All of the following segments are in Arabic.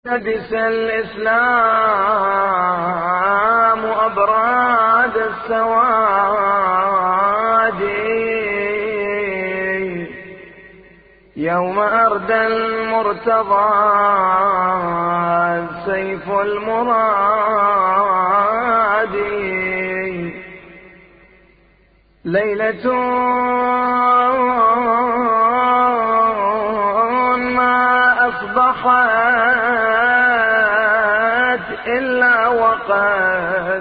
لبس الإسلام أبراد السواد يوم أردى المرتضى سيف المراد ليلة ما أصبحت إلا وقد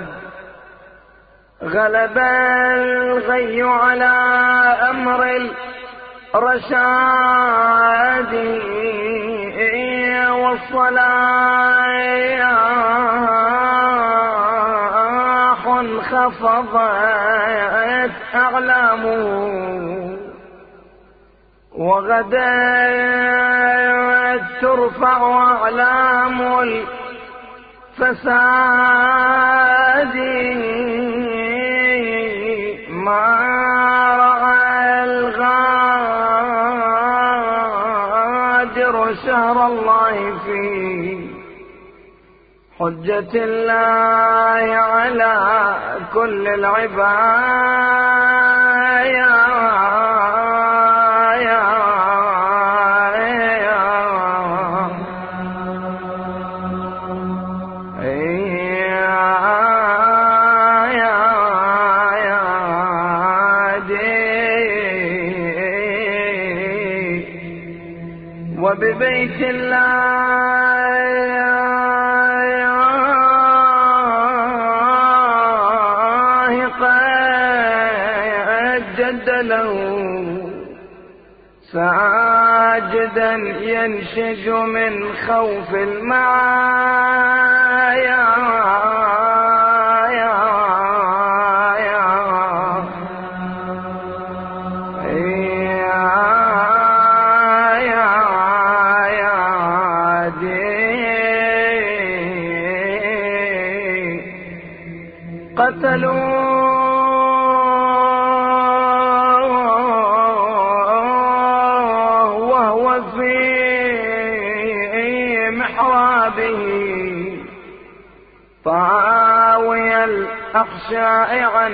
غلب الغي على أمر الرشاد والصلاح خفضت أعلامه وغدت ترفع أعلام الفساد ما رأى الغادر شهر الله في حجة الله على كل العباد وببيت الله قد جد له ساجدا ينشج من خوف المعايا قتلوه وهو في محرابه طاوي الأحشاء عن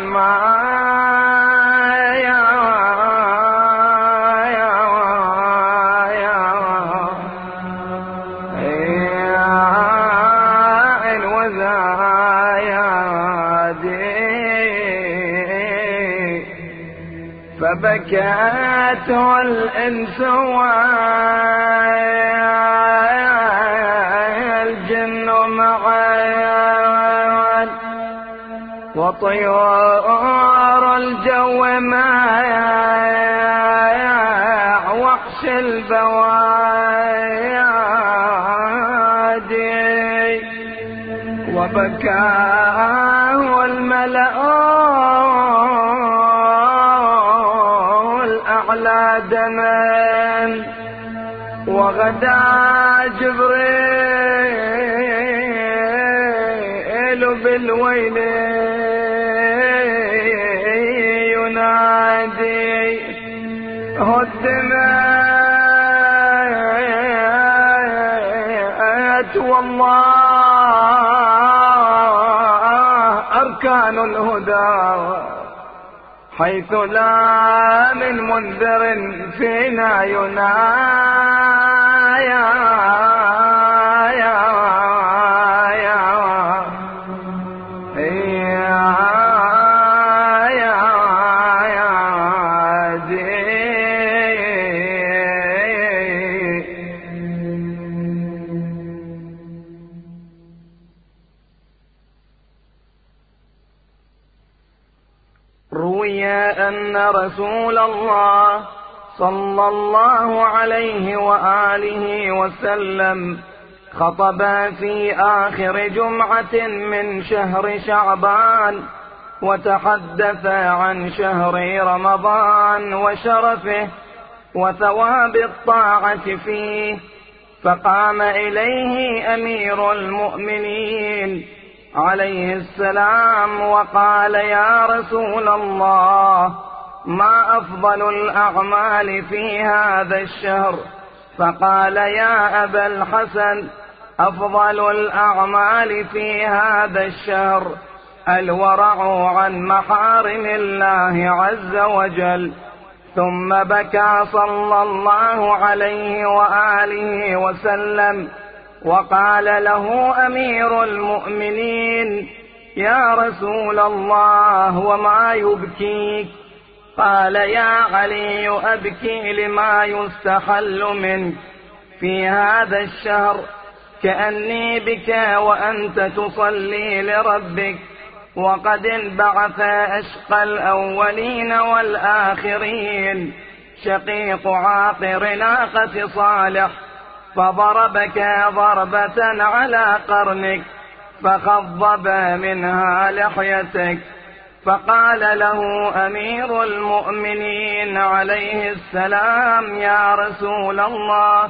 فبكته الإنس والجن معا وطيور الجو مع وحش البوادي وبكاه الملأ على دما وغدا جبريل بالويل ينادي هدمت والله أركان الهدى حيث لا من منذر فينا روي أن رسول الله صلى الله عليه وآله وسلم خطب في آخر جمعة من شهر شعبان وتحدث عن شهر رمضان وشرفه وثواب الطاعة فيه، فقام إليه أمير المؤمنين عليه السلام وقال: يا رسول الله، ما أفضل الأعمال في هذا الشهر؟ فقال: يا أبا الحسن، أفضل الأعمال في هذا الشهر الورع عن محارم الله عز وجل. ثم بكى صلى الله عليه وآله وسلم وقال له أمير المؤمنين: يا رسول الله، وما يبكيك؟ قال: يا علي، أبكي لما يستحل منك في هذا الشهر، كأني بك وأنت تصلي لربك، وقد انبعث أشقى الأولين والآخرين شقيق عاقر ناقة صالح، فضربك ضربة على قرنك فخضب منها لحيتك. فقال له أمير المؤمنين عليه السلام: يا رسول الله،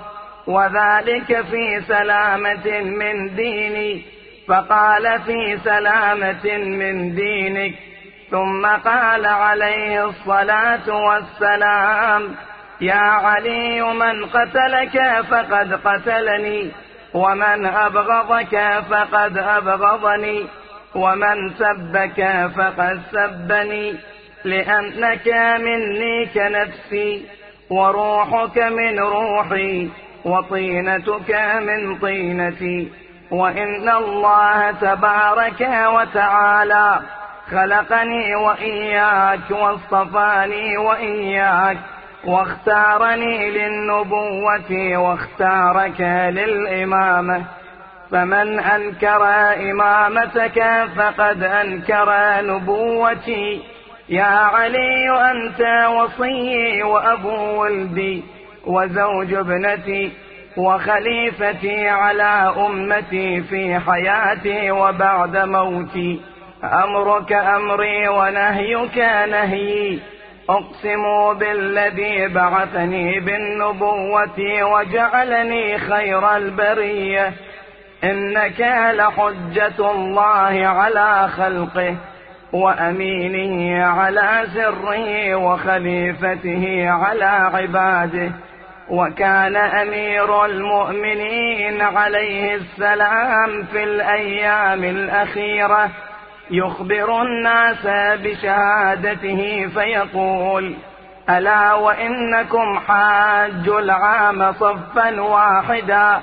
وذلك في سلامة من ديني. فقال: في سلامة من دينك. ثم قال عليه الصلاة والسلام: يا علي، من قتلك فقد قتلني، ومن أبغضك فقد أبغضني، ومن سبك فقد سبني، لأنك مني كنفسي، وروحك من روحي، وطينتك من طينتي. وإن الله تبارك وتعالى خلقني وإياك، واصطفاني وإياك، واختارني للنبوة، واختارك للإمامة. فمن أنكر إمامتك فقد أنكر نبوتي. يا علي، أنت وصيي وأبو ولدي وزوج ابنتي وخليفتي على أمتي في حياتي وبعد موتي. أمرك أمري ونهيك نهيي. أقسم بالذي بعثني بالنبوة وجعلني خير البرية، إنك لحجة الله على خلقه، وأمينه على سره، وخليفته على عباده. وكان أمير المؤمنين عليه السلام في الأيام الأخيرة يخبر الناس بشهادته فيقول: ألا وإنكم حاجوا العام صفا واحدا،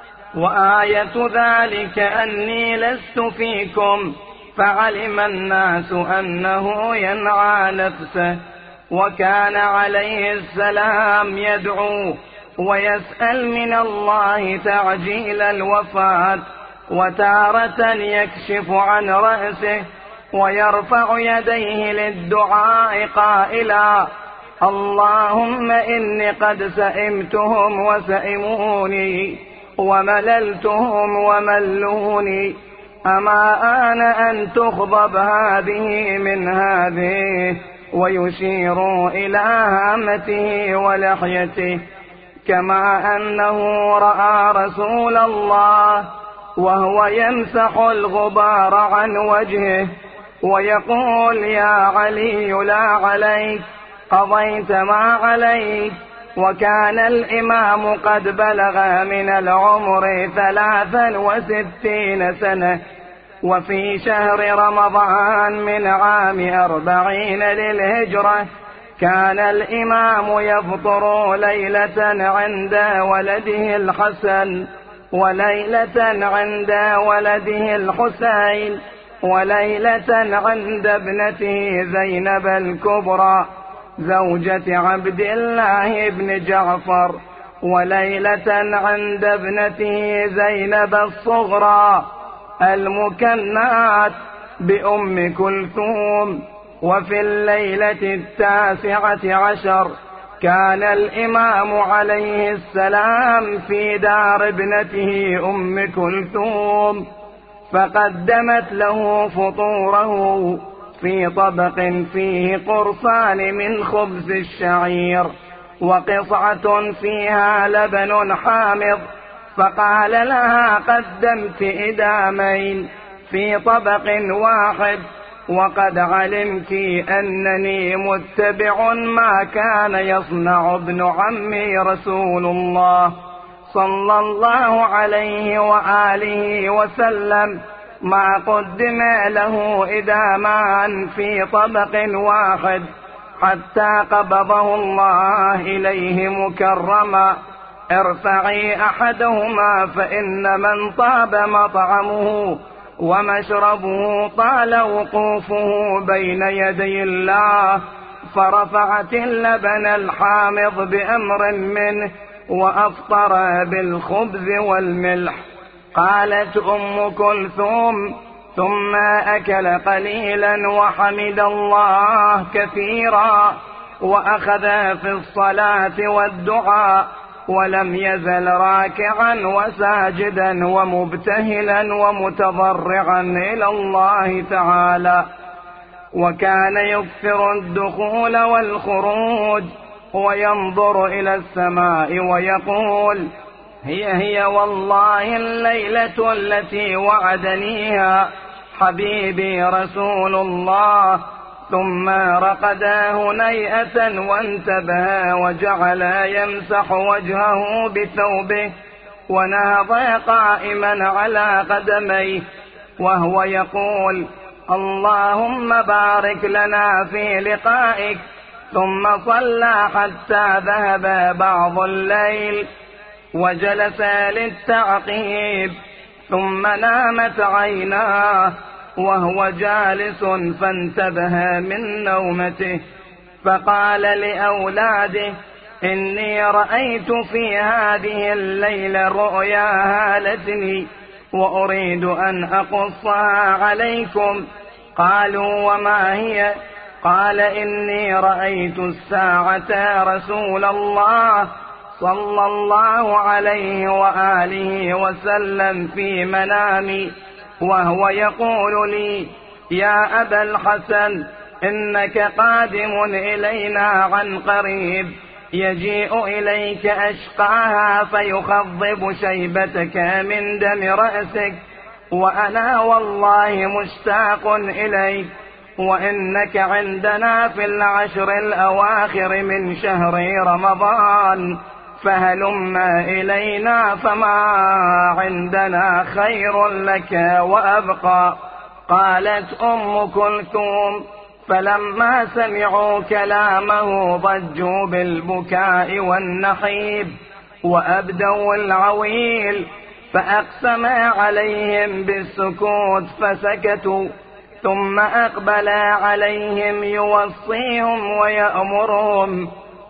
وآية ذلك أني لست فيكم، فعلم الناس أنه ينعى نفسه. وكان عليه السلام يدعو ويسأل من الله تعجيل الوفاة، وتارة يكشف عن رأسه ويرفع يديه للدعاء قائلا: اللهم إني قد سئمتهم وسئموني، ومللتهم وملوني، أما آن أن تخضب هذه من هذه. ويشير إلى هامته ولحيته، كما أنه رأى رسول الله وهو يمسح الغبار عن وجهه ويقول: يا علي، لا عليك، قضيت ما عليك. وكان الإمام قد بلغ من العمر 63 سنة. وفي شهر رمضان من عام 40 للهجرة كان الإمام يفطر ليلة عند ولده الحسن، وليلة عند ولده الحسين، وليلة عند ابنته زينب الكبرى زوجة عبد الله بن جعفر، وليلة عند ابنته زينب الصغرى المكنات بأم كلثوم. وفي الليلة 19 كان الإمام عليه السلام في دار ابنته أم كلثوم، فقدمت له فطوره في طبق فيه قرصان من خبز الشعير وقصعة فيها لبن حامض، فقال لها: قدمت إدامين في طبق واحد، وقد علمت أنني متبع ما كان يصنع ابن عمي رسول الله صلى الله عليه وآله وسلم ما قدم له إدامان في طبق واحد حتى قبضه الله إليه مكرما. ارفعي أحدهما فإن من طاب مطعمه ومشربه طال وقوفه بين يدي الله. فرفعت اللبن الحامض بأمر منه وأفطر بالخبز والملح. قالت أم كلثوم: ثم أكل قليلا وحمد الله كثيرا وأخذ في الصلاة والدعاء، ولم يزل راكعا وساجدا ومبتهلا ومتضرعا إلى الله تعالى. وكان يكثر الدخول والخروج وينظر إلى السماء ويقول: هي والله الليلة التي وعدنيها حبيبي رسول الله. ثم رقد هنيئة وانتبه وجعل يمسح وجهه بثوبه ونهض قائما على قدميه وهو يقول: اللهم بارك لنا في لقائك. ثم صلى حتى ذهب بعض الليل وجلس للتعقيب، ثم نامت عيناه وهو جالس فانتبه من نومته، فقال لأولاده: إني رأيت في هذه الليلة رؤيا هالتني وأريد أن أقصها عليكم. قالوا: وما هي؟ قال: إني رأيت الساعة رسول الله صلى الله عليه وآله وسلم في منامي وهو يقول لي: يا أبا الحسن، إنك قادم إلينا عن قريب، يجيء إليك أشقاها فيخضب شيبتك من دم رأسك، وأنا والله مشتاق إليك، وإنك عندنا في العشر الأواخر من شهر رمضان، فهلم إلينا فما عندنا خير لك وأبقى. قالت أم كلثوم: فلما سمعوا كلامه ضجوا بالبكاء والنحيب وأبدوا العويل، فأقسم عليهم بالسكوت فسكتوا، ثم أقبل عليهم يوصيهم ويأمرهم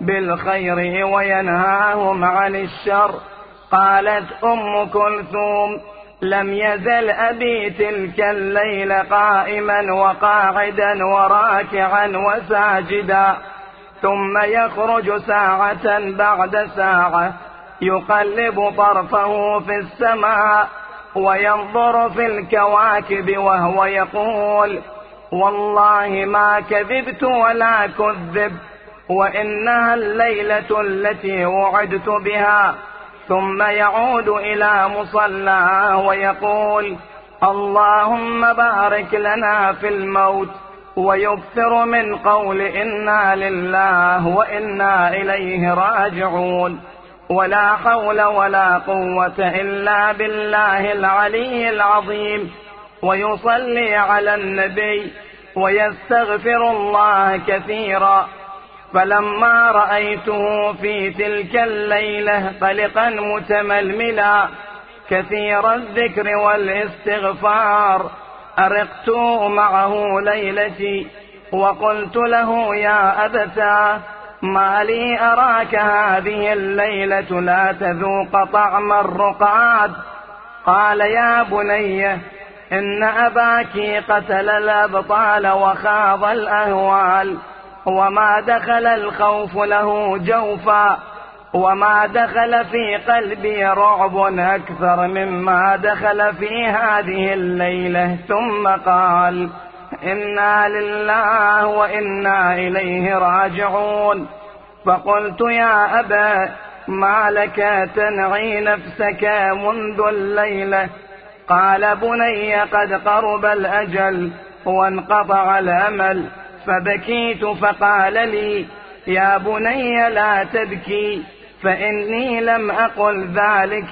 بالخير وينهاهم عن الشر. قالت أم كلثوم: لم يزل أبي تلك الليل قائما وقاعدا وراكعا وساجدا، ثم يخرج ساعة بعد ساعة يقلب طرفه في السماء وينظر في الكواكب وهو يقول: والله ما كذبت ولا كذب، وإنها الليلة التي وعدت بها. ثم يعود إلى مصلاه ويقول: اللهم بارك لنا في الموت، ويكثر من قول إنا لله وإنا إليه راجعون، ولا حول ولا قوة إلا بالله العلي العظيم، ويصلي على النبي ويستغفر الله كثيرا. فلما رأيته في تلك الليلة قلقا متململا كثير الذكر والاستغفار، أرقت معه ليلتي وقلت له: يا أبتاه، ما لي أراك هذه الليلة لا تذوق طعم الرقاد؟ قال: يا بني، إن أباك قتل الأبطال وخاض الأهوال، وما دخل الخوف له جوفا، وما دخل في قلبي رعب أكثر مما دخل في هذه الليلة. ثم قال: إنا لله وإنا إليه راجعون. فقلت: يا أبا، ما لك تنعي نفسك منذ الليلة؟ قال: بني، قد قرب الأجل وانقطع الأمل. فبكيت، فقال لي: يا بني لا تبكي، فإني لم أقل ذلك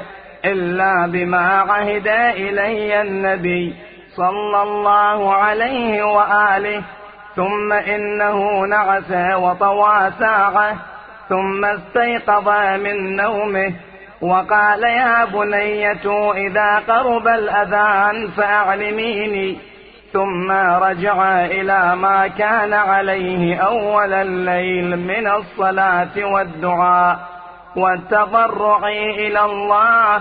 إلا بما عهد إلي النبي صلى الله عليه وآله. ثم إنه نعس وطوى ساعة ثم استيقظ من نومه وقال يا بنية إذا قرب الأذان فأعلميني. ثم رجع إلى ما كان عليه أول الليل من الصلاة والدعاء والتضرع إلى الله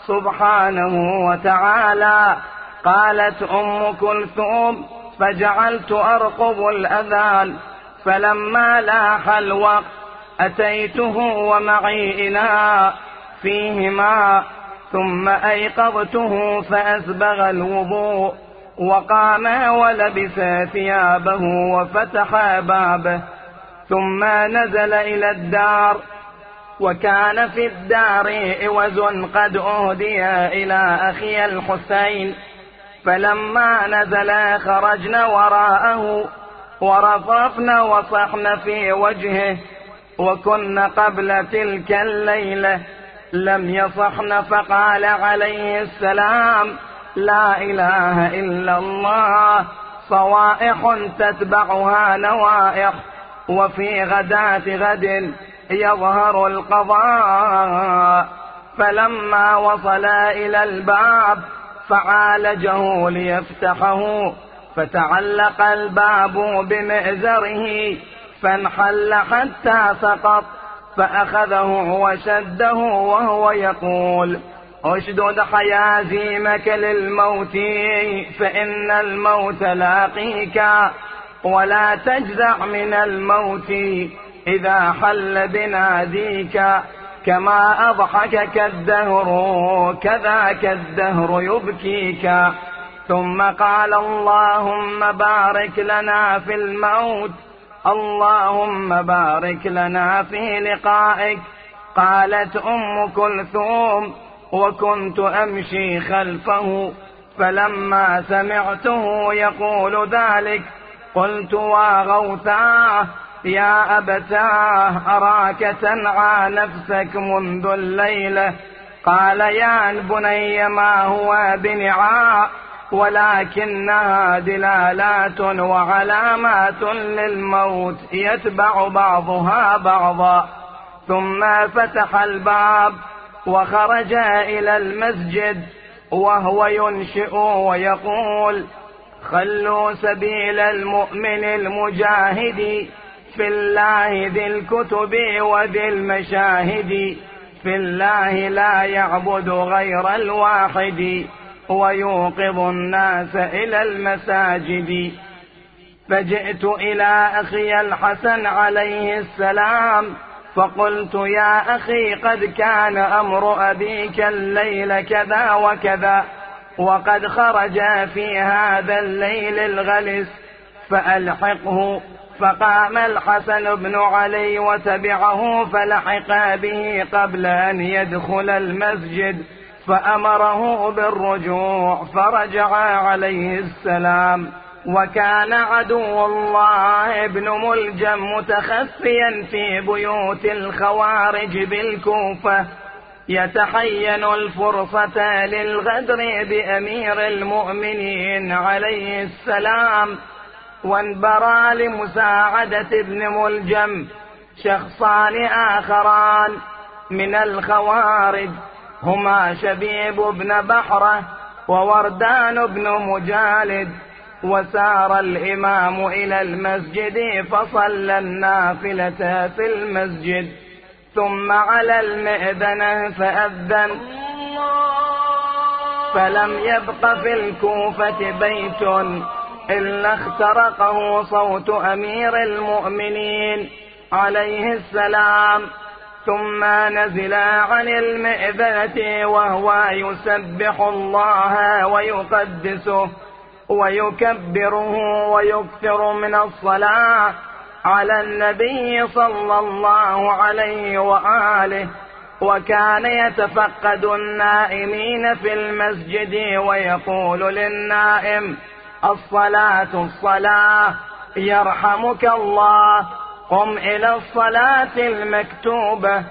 سبحانه وتعالى. قالت أم كلثوم فجعلت أرقب الأذان، فلما لاح الوقت أتيته ومعي إناء فيه ماء، ثم أيقظته فأسبغ الوضوء وقام ولبس ثيابه وفتح بابه، ثم نزل إلى الدار، وكان في الدار عوز قد أهدي إلى أخي الحسين. فلما نزل خرجن وراءه ورفرفن وصحن في وجهه، وكن قبل تلك الليلة لم يصحن، فقال عليه السلام لا إله إلا الله، صوائح تتبعها نوائح، وفي غداة غد يظهر القضاء. فلما وصل إلى الباب فعالجه ليفتحه، فتعلق الباب بمئزره فانحل حتى سقط، فأخذه وشده وهو يقول اشدد حيازيمك للموت فإن الموت لاقيك، ولا تجزع من الموت إذا حل بناديك، كما أضحكك الدهر كذاك الدهر يبكيك. ثم قال اللهم بارك لنا في الموت، اللهم بارك لنا في لقائك. قالت أم كلثوم وكنت أمشي خلفه، فلما سمعته يقول ذلك قلت واغوثاه يا أبتاه أراك تنعى نفسك منذ الليلة. قال يا بني ما هو بنعاء، ولكنها دلالات وعلامات للموت يتبع بعضها بعضا. ثم فتح الباب وخرج إلى المسجد وهو ينشئ ويقول خلوا سبيل المؤمن المجاهد في الله ذي الكتب وذي المشاهد، في الله لا يعبد غير الواحد، ويوقظ الناس إلى المساجد. فجئت إلى أخي الحسن عليه السلام فقلت يا أخي قد كان أمر أبيك الليل كذا وكذا، وقد خرج في هذا الليل الغلس فألحقه. فقام الحسن بن علي وتبعه فلحق به قبل أن يدخل المسجد، فأمره بالرجوع فرجع عليه السلام. وكان عدو الله ابن ملجم متخفيا في بيوت الخوارج بالكوفة يتحين الفرصة للغدر بأمير المؤمنين عليه السلام. وانبرى لمساعدة ابن ملجم شخصان آخران من الخوارج، هما شبيب بن بحرة ووردان بن مجالد. وسار الإمام إلى المسجد فصلى النافلة في المسجد، ثم على المئذنة فأذن، فلم يبق في الكوفة بيت إلا اخترقه صوت أمير المؤمنين عليه السلام. ثم نزل عن المئذنة وهو يسبح الله ويقدسه ويكبره ويكثر من الصلاة على النبي صلى الله عليه وآله. وكان يتفقد النائمين في المسجد ويقول للنائم الصلاة الصلاة يرحمك الله، قم إلى الصلاة المكتوبة.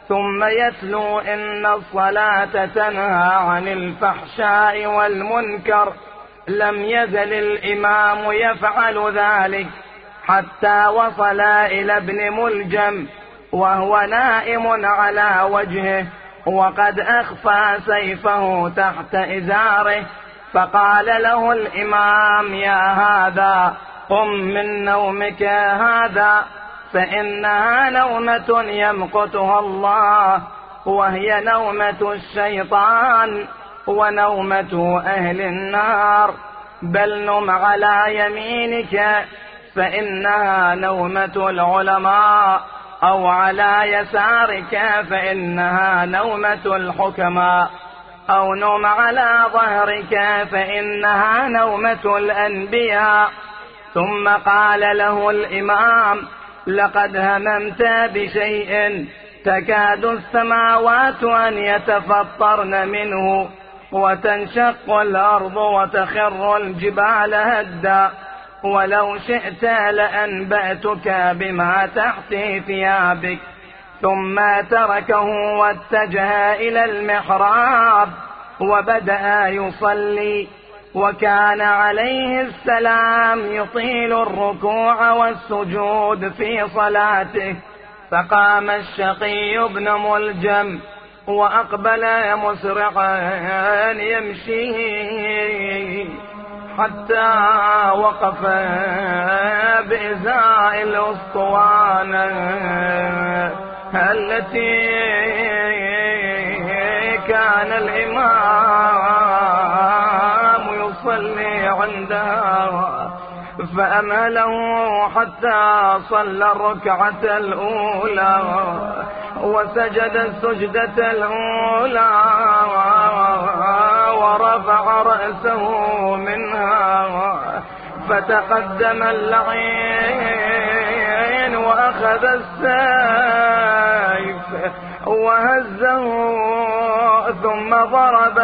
ثم يتلو إن الصلاة تنهى عن الفحشاء والمنكر، لم يزل الإمام يفعل ذلك حتى وصل إلى ابن ملجم وهو نائم على وجهه وقد أخفى سيفه تحت إزاره، فقال له الإمام: يا هذا قم من نومك هذا، فإنها نومة يمقتها الله، وهي نومة الشيطان ونومة أهل النار، بل نم على يمينك فإنها نومة العلماء، أو على يسارك فإنها نومة الحكماء، أو نم على ظهرك فإنها نومة الأنبياء. ثم قال له الإمام: لقد هممت بشيء تكاد السماوات أن يتفطرن منه وتنشق الأرض وتخر الجبال هدا، ولو شئت لأنبأتك بما تحت ثيابك. ثم تركه واتجه إلى المحراب وبدأ يصلي، وكان عليه السلام يطيل الركوع والسجود في صلاته. فقام الشقي بن ملجم وأقبل مسرعا يمشي حتى وقف بإزاء الأسطوانة التي كان الإمام يصلي عندها، فأمهله حتى صلى الركعة الأولى وسجد السجدة الأولى ورفع رأسه منها، فتقدم اللعين وأخذ السيف وهزه، ثم ضرب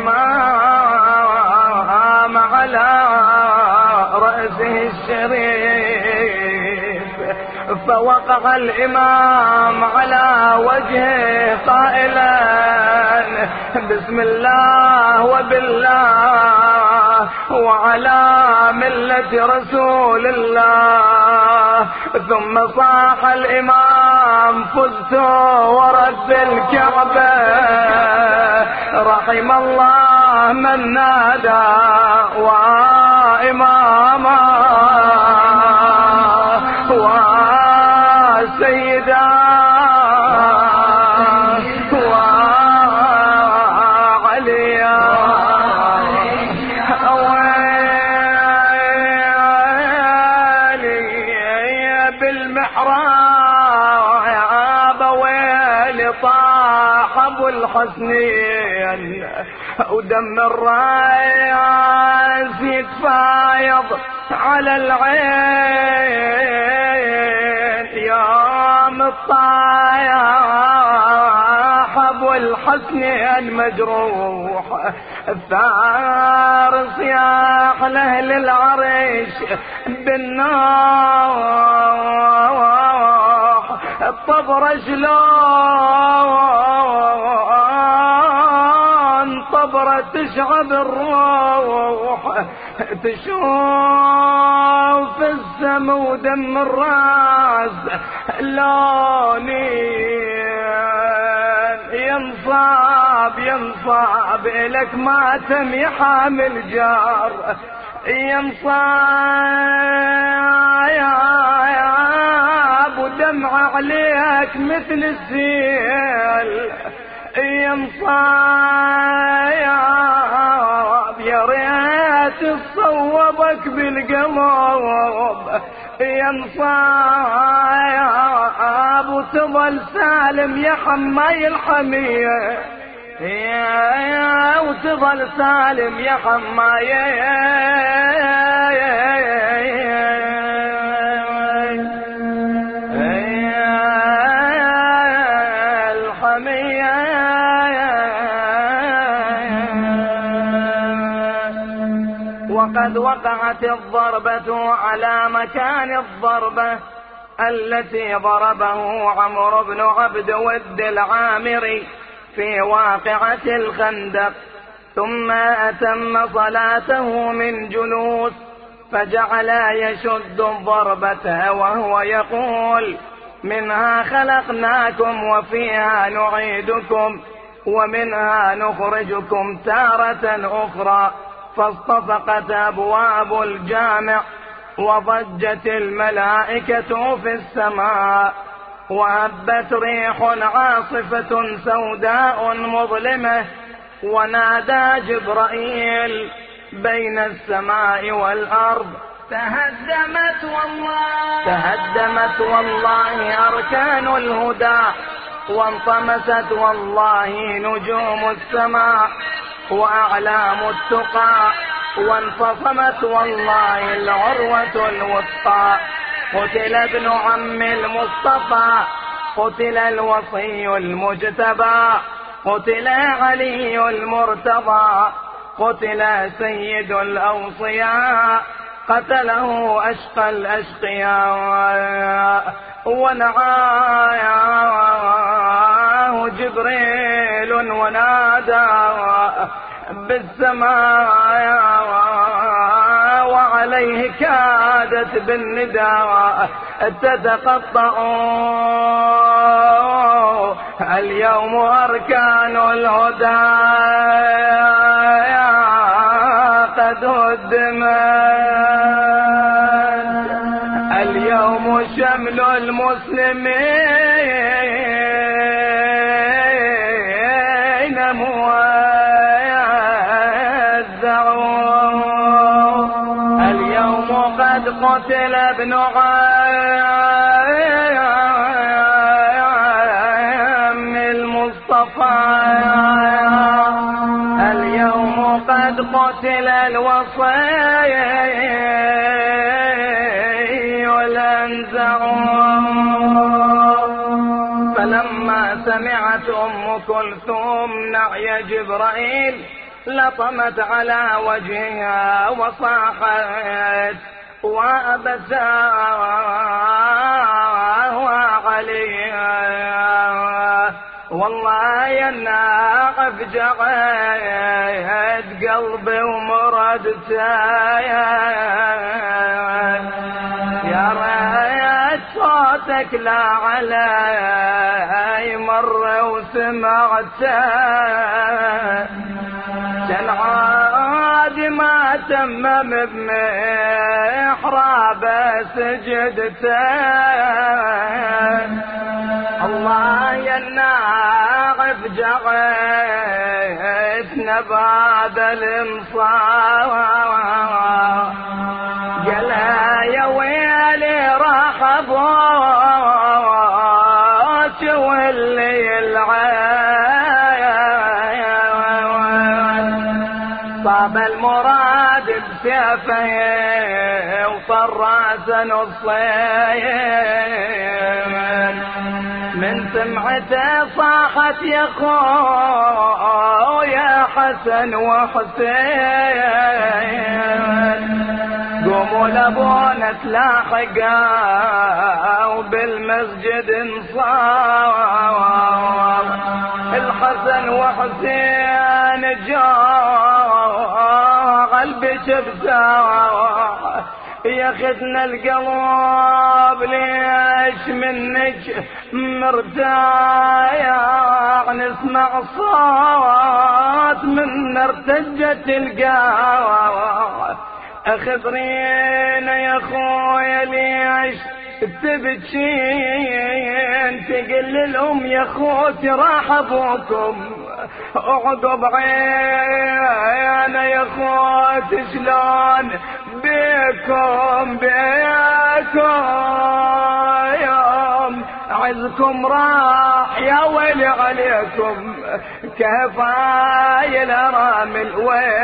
الإمام على رأسه الشريف، فوقع الإمام على وجهه قائلا: بسم الله وبالله وعلى ملة رسول الله. ثم صاح الإمام: فزت ورب الكعبة، رحم الله من نادى وإماما وسيدا وعليا ويلي بالمحراب، ويلي طاح أبو الحسنين ودم الراس يتفايض على العين، يوم الطايح أبو الحسنين مجروح، الثار صياح لأهل العرش بالنوح، الطبر شلون طبرة تشعب الروح، تشوف السم ودم الراس لوني، ينصاب لك ماتم يحامل جار، ينصاب ودمع عليك مثل السيل، ينصاب يا ريت تصوبك بالقلب، ينصاب وتظل سالم يا حماي الحمية، وتظل سالم يا حماي الحمية. وقد وقعت الضربة على مكان الضربة، التي ضربه عمرو بن عبد ود العامري في واقعة الخندق، ثم أتم صلاته من جلوس فجعل يشد الضربة وهو يقول: منها خلقناكم وفيها نعيدكم ومنها نخرجكم تارة أخرى. فاصطفقت أبواب الجامع وضجت الملائكة في السماء، وهبت ريح عاصفة سوداء مظلمة، ونادى جبرائيل بين السماء والأرض: تهدمت والله أركان الهدى، وانطمست والله نجوم السماء وأعلام التقى، وانفصمت والله العروة الوثقى. قتل ابن عم المصطفى، قتل الوصي المجتبى، قتل علي المرتضى، قتل سيد الأوصياء، قتله أشقى الأشقياء، ونعاه جبريل ونادى بالسماء، وعليه كادت بالنداء تتقطع. اليوم أركان الهدى قد هدمت، اليوم شمل المسلمين موزع، اليوم قد قتل ابن عم المصطفى، اليوم قد قتل الوصي والأنزع. فلما سمعت أم كلثوم نعي جبرائيل لطمت على وجهها وصاحت: وأبتاه عليها، والله يا الناقف جعت قلبي ومردتها، يا ريت صوتك لا علي مر وسمعته، كان عادي ما تمم بمحراب سجدته. الله يا الناعف جعتنا بعد الانصاف، قال يا ويلي راح ابوك واللي العين، صاب المراد بسيفه وطراس نصين، من سمعته صاحت يا خويا حسن وحسين، قوموا لابونا تلاحقا وبالمسجد انصاب، الحسن وحسين جاء قلبي شبسا، ياخذنا القلب ليش منك مرتاح، نسمع صوت من ارتجت القاع، اخبرينا يا خويا ليش تبكين، تقل لهم يا خوتي راح ابوكم عقب عينا يا خوتي شلون بيكم يوم عزكم راح يا ويلي عليكم، كيف الارامل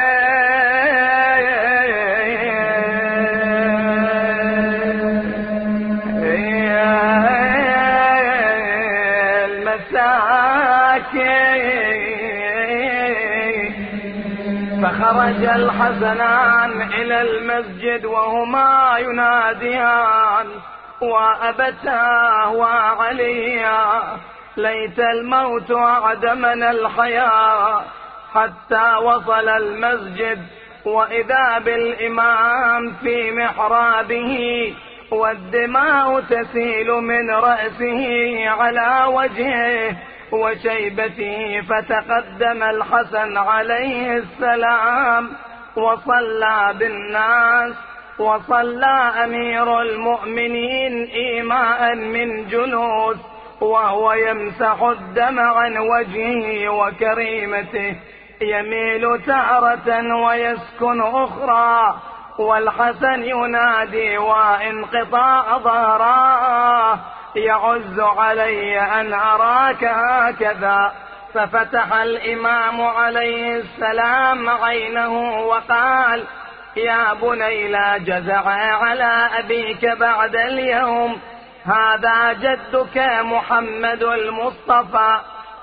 فخرج الحسنان إلى المسجد وهما يناديان: وأبتاه وعليا، ليت الموت أعدمنا الحياة. حتى وصل المسجد وإذا بالإمام في محرابه، والدماء تسيل من رأسه على وجهه وشيبته. فتقدم الحسن عليه السلام وصلى بالناس، وصلى أمير المؤمنين إيماء من جلوس، وهو يمسح الدم عن وجهه وكريمته، يميل تارة ويسكن أخرى، والحسن ينادي وانقطاع ظهراه: يعز علي أن أراك هكذا. ففتح الإمام عليه السلام عينه وقال: يا بني لا جزع على أبيك بعد اليوم، هذا جدك محمد المصطفى،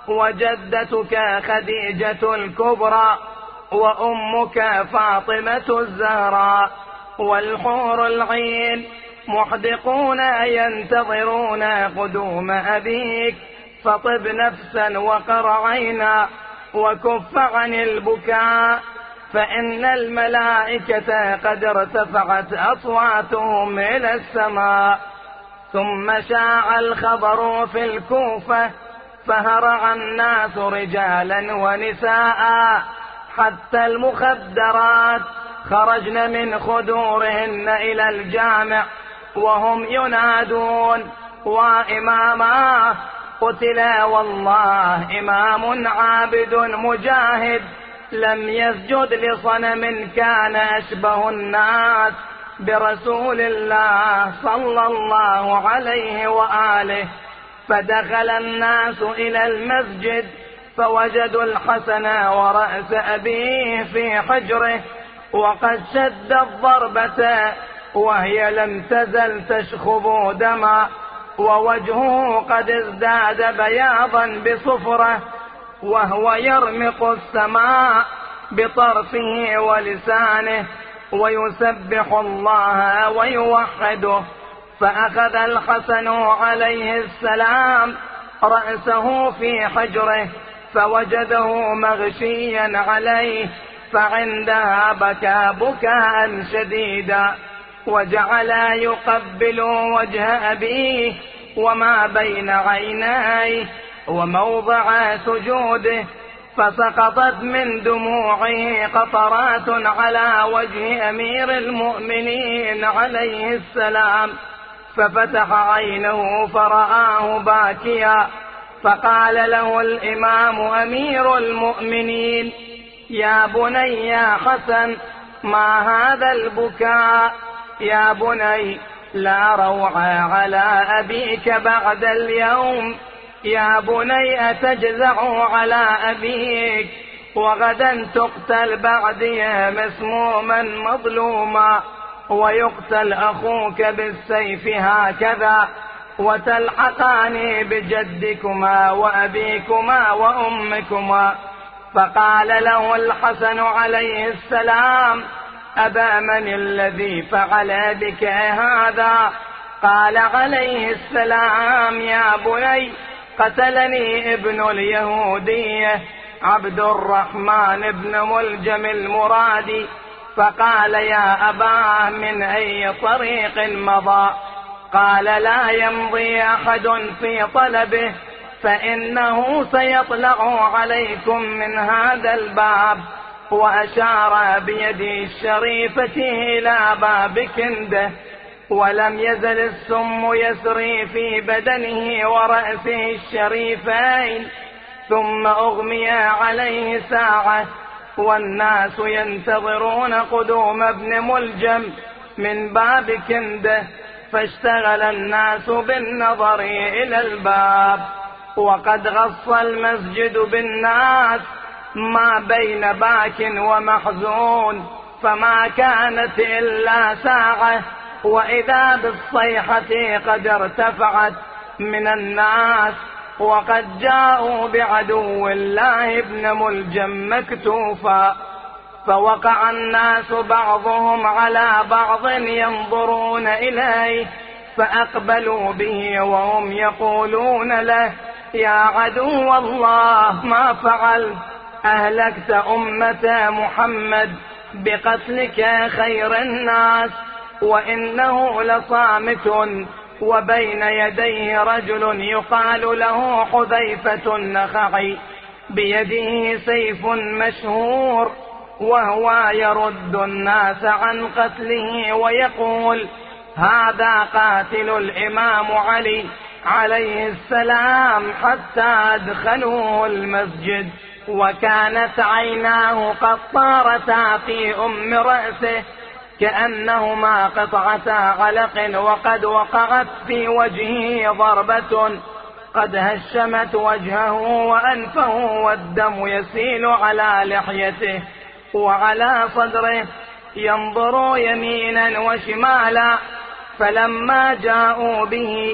وجدتك خديجة الكبرى، وأمك فاطمة الزهراء، والحور العين محدقون ينتظرون قدوم أبيك، فطب نفسا وقر عينا وكف عن البكاء، فإن الملائكة قد ارتفعت أصواتهم إلى السماء. ثم شاع الخبر في الكوفة، فهرع الناس رجالا ونساء، حتى المخدرات خرجن من خدورهن إلى الجامع، وهم ينادون: وإماما قتل والله إمام عابد مجاهد، لم يسجد لصنم كان أشبه الناس برسول الله صلى الله عليه وآله. فدخل الناس إلى المسجد، فوجدوا الحسن ورأس أبيه في حجره، وقد شد الضربة وهي لم تزل تشخب دما، ووجهه قد ازداد بياضا بصفرة، وهو يرمق السماء بطرفه ولسانه ويسبح الله ويوحده. فأخذ الحسن عليه السلام رأسه في حجره، فوجده مغشيا عليه، فعندها بكى بكاء شديدا، وجعل يقبل وجه أبيه وما بين عينيه وموضع سجوده، فسقطت من دموعه قطرات على وجه أمير المؤمنين عليه السلام، ففتح عينه فرآه باكيا، فقال له الإمام أمير المؤمنين: يا بني يا حسن، ما هذا البكاء؟ يا بني لا روع على أبيك بعد اليوم، يا بني أتجزع على أبيك، وغدا تقتل بعدي مسموما مظلوما، ويقتل أخوك بالسيف هكذا، وتلحقاني بجدكما وأبيكما وأمكما. فقال له الحسن عليه السلام: أبا من الذي فعل بك هذا؟ قال عليه السلام: يا بني قتلني ابن اليهودية عبد الرحمن بن ملجم المرادي. فقال: يا أباه من أي طريق مضى؟ قال: لا يمضي أحد في طلبه، فإنه سيطلع عليكم من هذا الباب. وأشار بيده الشريفة إلى باب كنده، ولم يزل السم يسري في بدنه ورأسه الشريفين، ثم أغمي عليه ساعة، والناس ينتظرون قدوم ابن ملجم من باب كنده، فاشتغل الناس بالنظر إلى الباب، وقد غص المسجد بالناس ما بين باك ومحزون، فما كانت إلا ساعة، وإذا بالصيحة قد ارتفعت من الناس، وقد جاءوا بعدو الله ابن ملجم مكتوفا. فوقع الناس بعضهم على بعض ينظرون إليه، فأقبلوا به وهم يقولون له: يا عدو الله، ما فعلت؟ أهلكت أمة محمد بقتلك خير الناس، وإنه لصامت وبين يديه رجل يقال له حذيفة النخعي بيده سيف مشهور، وهو يرد الناس عن قتله ويقول: هذا قاتل الإمام علي عليه السلام حتى أدخلوه المسجد. وكانت عيناه قد طارتا في رأسه كأنهما قطعتا علق، وقد وقعت في وجهه ضربة قد هشمت وجهه وأنفه، والدم يسيل على لحيته وعلى صدره، ينظر يمينا وشمالا. فلما جاءوا به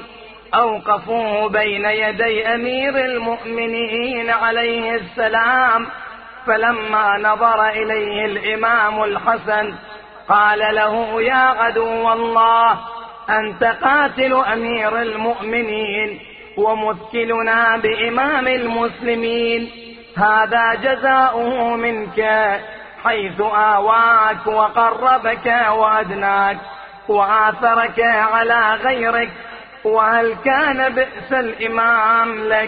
أوقفوه بين يدي أمير المؤمنين عليه السلام، فلما نظر إليه الإمام الحسن قال له: يا عدو الله، أنت قاتل أمير المؤمنين ومثكلنا بإمام المسلمين، هذا جزاؤه منك، حيث آواك وقربك وأدناك وآثرك على غيرك. وهل كان بئس الإمام لك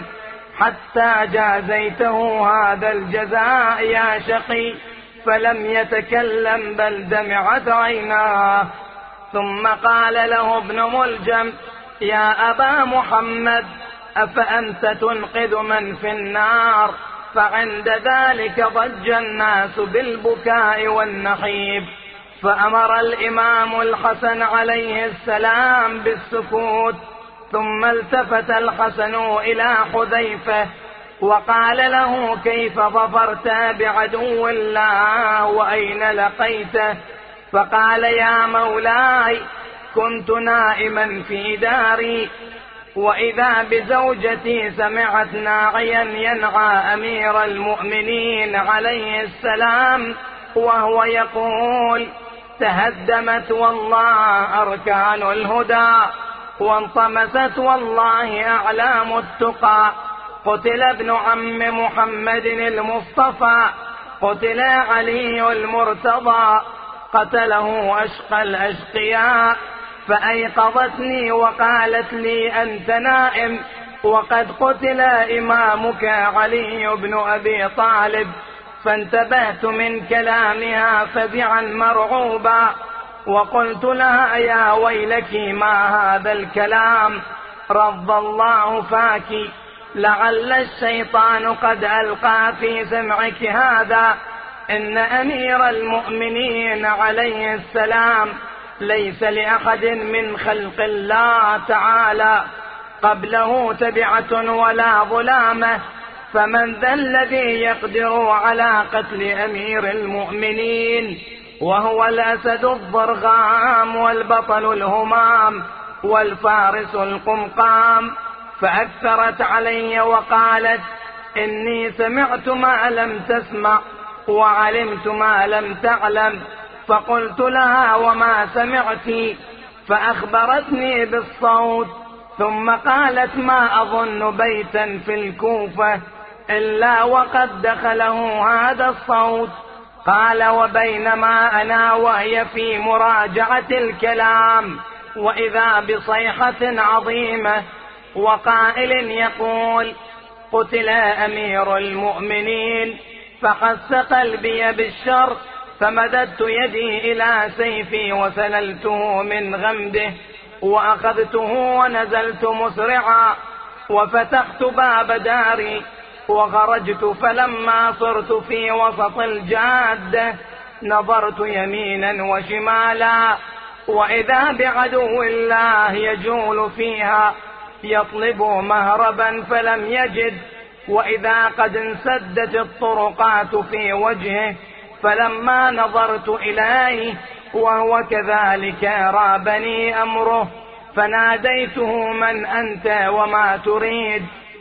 حتى جازيته هذا الجزاء يا شقي؟ فلم يتكلم بل دمعت عيناه. ثم قال له ابن ملجم: يا أبا محمد، أفأنت تنقذ من في النار؟ فعند ذلك ضج الناس بالبكاء والنحيب، فأمر الإمام الحسن عليه السلام بالسكوت. ثم التفت الحسن إلى حذيفة وقال له: كيف ظفرت بعدو الله وأين لقيته؟ فقال: يا مولاي، كنت نائما في داري، وإذا بزوجتي سمعت ناعيا ينعى أمير المؤمنين عليه السلام وهو يقول: تهدمت والله أركان الهدى، وانطمست والله أعلام التقى، قتل ابن عم محمد المصطفى، قتل علي المرتضى، قتله أشقى الأشقياء. فأيقظتني وقالت لي: أنت نائم، وقد قتل إمامك علي بن أبي طالب. فانتبهت من كلامها فزعا مرعوبا، وقلت لها: يا ويلك، ما هذا الكلام؟ رض الله فاك، لعل الشيطان قد ألقى في سمعك هذا. إن أمير المؤمنين عليه السلام ليس لأحد من خلق الله تعالى قبله تبعة ولا ظلامة، فمن ذا الذي يقدر على قتل أمير المؤمنين؟ وهو الأسد الضرغام والبطل الهمام والفارس القمقام. فأكثرت علي وقالت: إني سمعت ما لم تسمع وعلمت ما لم تعلم. فقلت لها: وما سمعت؟ فأخبرتني بالصوت. ثم قالت: ما أظن بيتا في الكوفة إلا وقد دخله هذا الصوت. قال: وبينما أنا وهي في مراجعة الكلام، وإذا بصيحة عظيمة وقائل يقول: قتل أمير المؤمنين. فحس قلبي بالشر، فمددت يدي إلى سيفي وسللته من غمده، وأخذته ونزلت مسرعا، وفتحت باب داري وخرجت. فلما صرت في وسط الجادة نظرت يمينا وشمالا، وإذا بعدو الله يجول فيها يطلب مهربا فلم يجد، وإذا قد انسدت الطرقات في وجهه. فلما نظرت إليه وهو كذلك رابني أمره، فناديته: من أنت وما تريد؟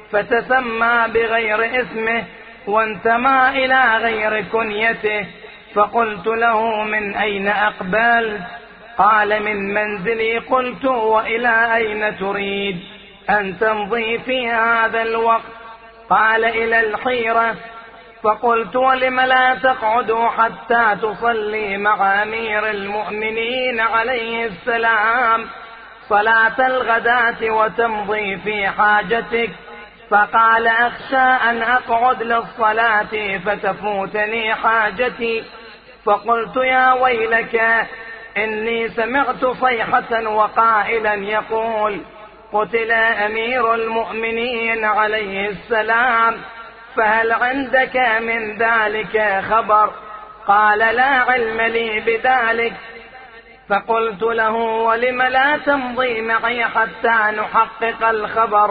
فتسمى بغير اسمه وانتمى إلى غير كنيته. فقلت له: من أين أقبلت؟ قال: من منزلي. قلت: وإلى أين تريد أن تمضي في هذا الوقت؟ قال: إلى الحيرة. فقلت: ولم لا تقعد حتى تصلي مع أمير المؤمنين عليه السلام صلاة الغداة وتمضي في حاجتك؟ فقال: أخشى أن أقعد للصلاة فتفوتني حاجتي. فقلت: يا ويلك، إني سمعت صيحة وقائلا يقول: قتل أمير المؤمنين عليه السلام، فهل عندك من ذلك خبر؟ قال: لا علم لي بذلك. فقلت له: ولم لا تمضي معي حتى نحقق الخبر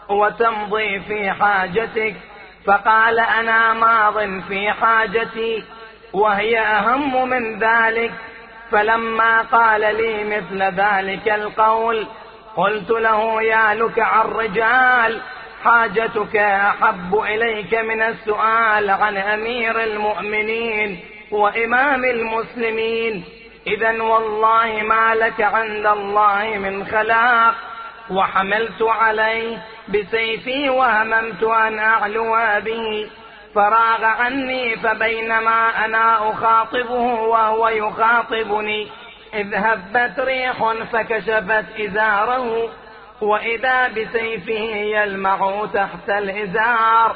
وتمضي في حاجتك؟ فقال: أنا ماض في حاجتي وهي أهم من ذلك. فلما قال لي مثل ذلك القول قلت له: يا لكع الرجال، حاجتك أحب إليك من السؤال عن أمير المؤمنين وإمام المسلمين. إذن والله ما لك عند الله من خلاق. وحملت عليه بسيفي وهممت أن أعلو به، فراغ عني، فبينما أنا أخاطبه وهو يخاطبني إذ هبت ريح فكشفت إزاره، وإذا بسيفه يلمع تحت الإزار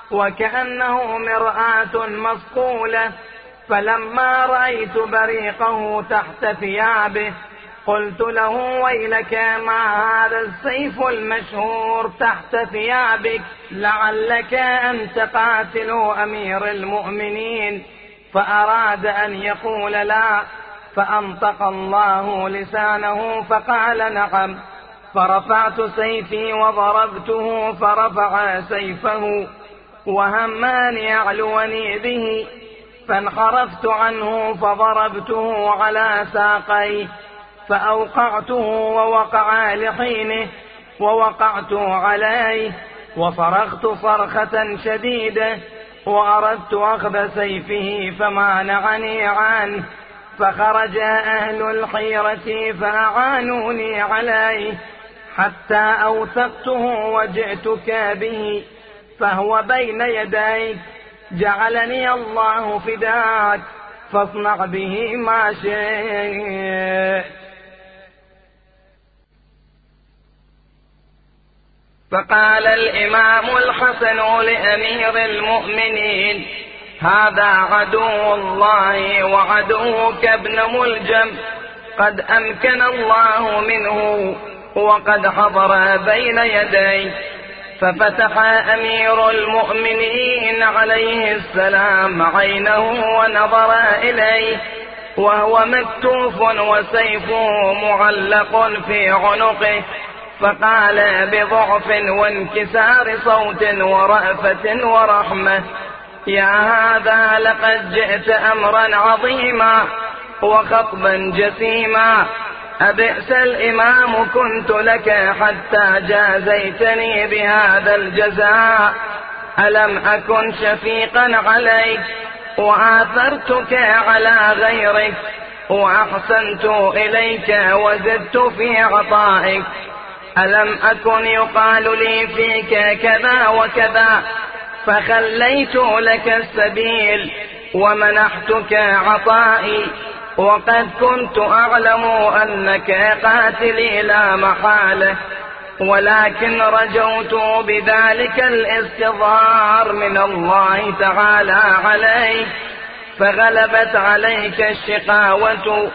وكأنه مرآة مصقولة. فلما رأيت بريقه تحت ثيابه قلت له: ويلك، ما هذا السيف المشهور تحت ثيابك؟ لعلك أنت قاتل أمير المؤمنين. فأراد أن يقول لا، فأنطق الله لسانه فقال: نعم. فرفعت سيفي وضربته فرفع سيفه وهم أن يعلوني به، فانحرفت عنه فضربته على ساقيه فأوقعته ووقع لحينه ووقعت عليه، وصرخت صرخة شديدة وأردت أخذ سيفه فمانعني عنه، فخرج أهل الحيرة فأعانوني عليه حتى أوثقته وجئتك به، فهو بين يديك، جعلني الله فداك، فاصنع به ما شئت. فقال الإمام الحسن لأمير المؤمنين: هذا عدو الله وعدوك ابن ملجم، قد أمكن الله منه وقد حضر بين يديه. ففتح أمير المؤمنين عليه السلام عينه ونظر إليه وهو مكتوف وسيفه معلق في عنقه، فقال بضعف وانكسار صوت ورأفة ورحمة: يا هذا، لقد جئت أمرا عظيما وخطبا جسيما، أبئس الإمام كنت لك حتى جازيتني بهذا الجزاء. ألم أكن شفيقا عليك وآثرتك على غيرك وأحسنت إليك وزدت في عطائك؟ ألم أكن يقال لي فيك كذا وكذا فخليت لك السبيل ومنحتك عطائي، وقد كنت أعلم أنك قاتلي لا محالة، ولكن رجوت بذلك الاستظهار من الله تعالى عليك، فغلبت عليك الشقاوة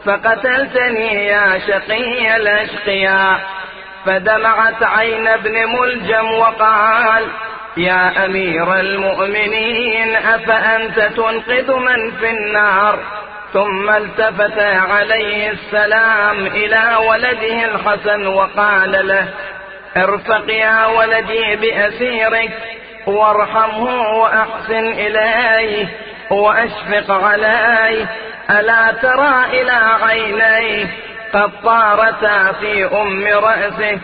فقتلتني يا شقي الأشقياء. فدمعت عين ابن ملجم وقال: يا أمير المؤمنين، أفأنت تنقذ من في النار؟ ثم التفت عليه السلام إلى ولده الحسن وقال له: ارفق يا ولدي بأسيرك وارحمه وأحسن إليه وأشفق عليه، ألا ترى إلى عينيه قد طارتا في أم رأسه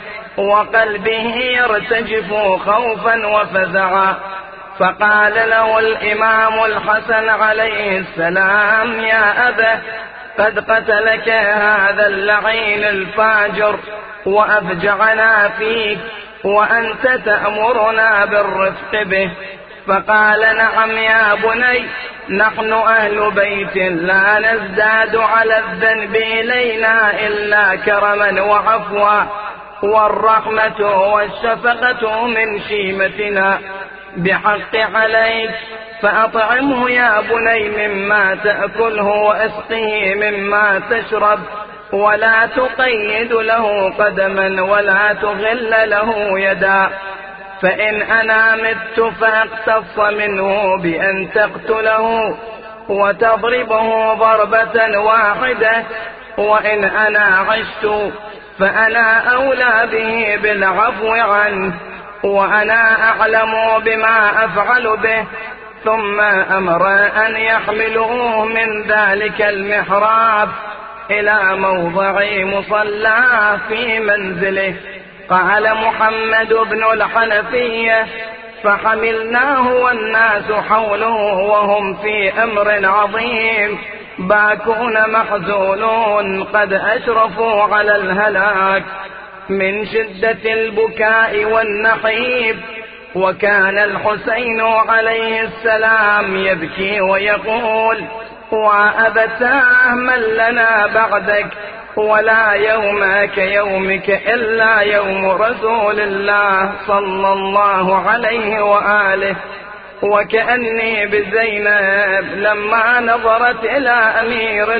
وقلبه يرتجف خوفا وفزعا. فقال له الإمام الحسن عليه السلام: يا أبا، قد قتلك هذا اللعين الفاجر وأفجعنا فيك، وأنت تأمرنا بالرفق به. فقال نعم يا بني، نحن أهل بيت لا نزداد على الذنب إلينا إلا كرما وعفوا، والرحمة والشفقة من شيمتنا بحق عليك. فأطعمه يا بني مما تأكله، وأسقه مما تشرب، ولا تقيد له قدما ولا تغل له يدا. فإن أنا مت فاقتص منه بأن تقتله وتضربه ضربة واحدة، وإن أنا عشت فأنا أولى به بالعفو عنه، وأنا أعلم بما أفعل به. ثم أمر أن يحملوه من ذلك المحراب إلى موضع مصلى في منزله. قال محمد بن الحنفية: فحملناه والناس حوله وهم في أمر عظيم، باكون محزونون قد أشرفوا على الهلاك من شدة البكاء والنحيب. وكان الحسين عليه السلام يبكي ويقول: وأبتاه من لنا بعدك، ولا يوم كيومك إلا يوم رسول الله صلى الله عليه وآله. وكأني بزينب لما نظرت إلى أمير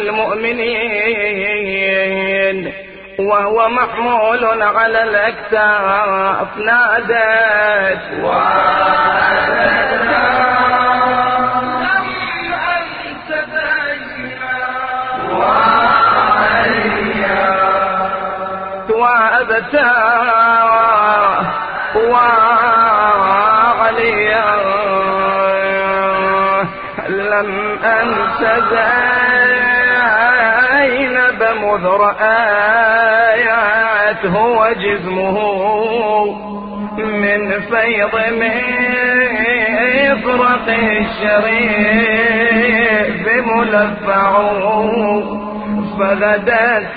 المؤمنين وهو محمول على الأكتاف نادت: وأبتاه وعليا لم أنس زينب مذ رأيته وجسمه من فيض مفرق الشريف ملفع. فغدت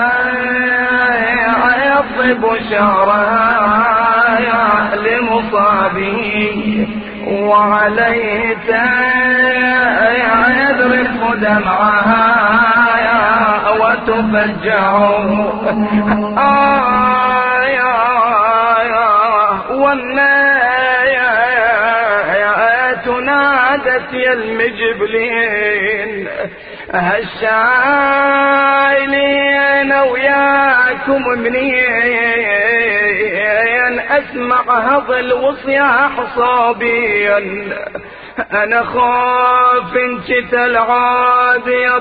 يطيب شعرها لمصابه، وعليه يذرف دمعها وتفجع. والنايات نادت يا المجبلين هالشايلين وياكم منين، أسمع هضل وصياح صابيا. أنا خاف انت العاد يا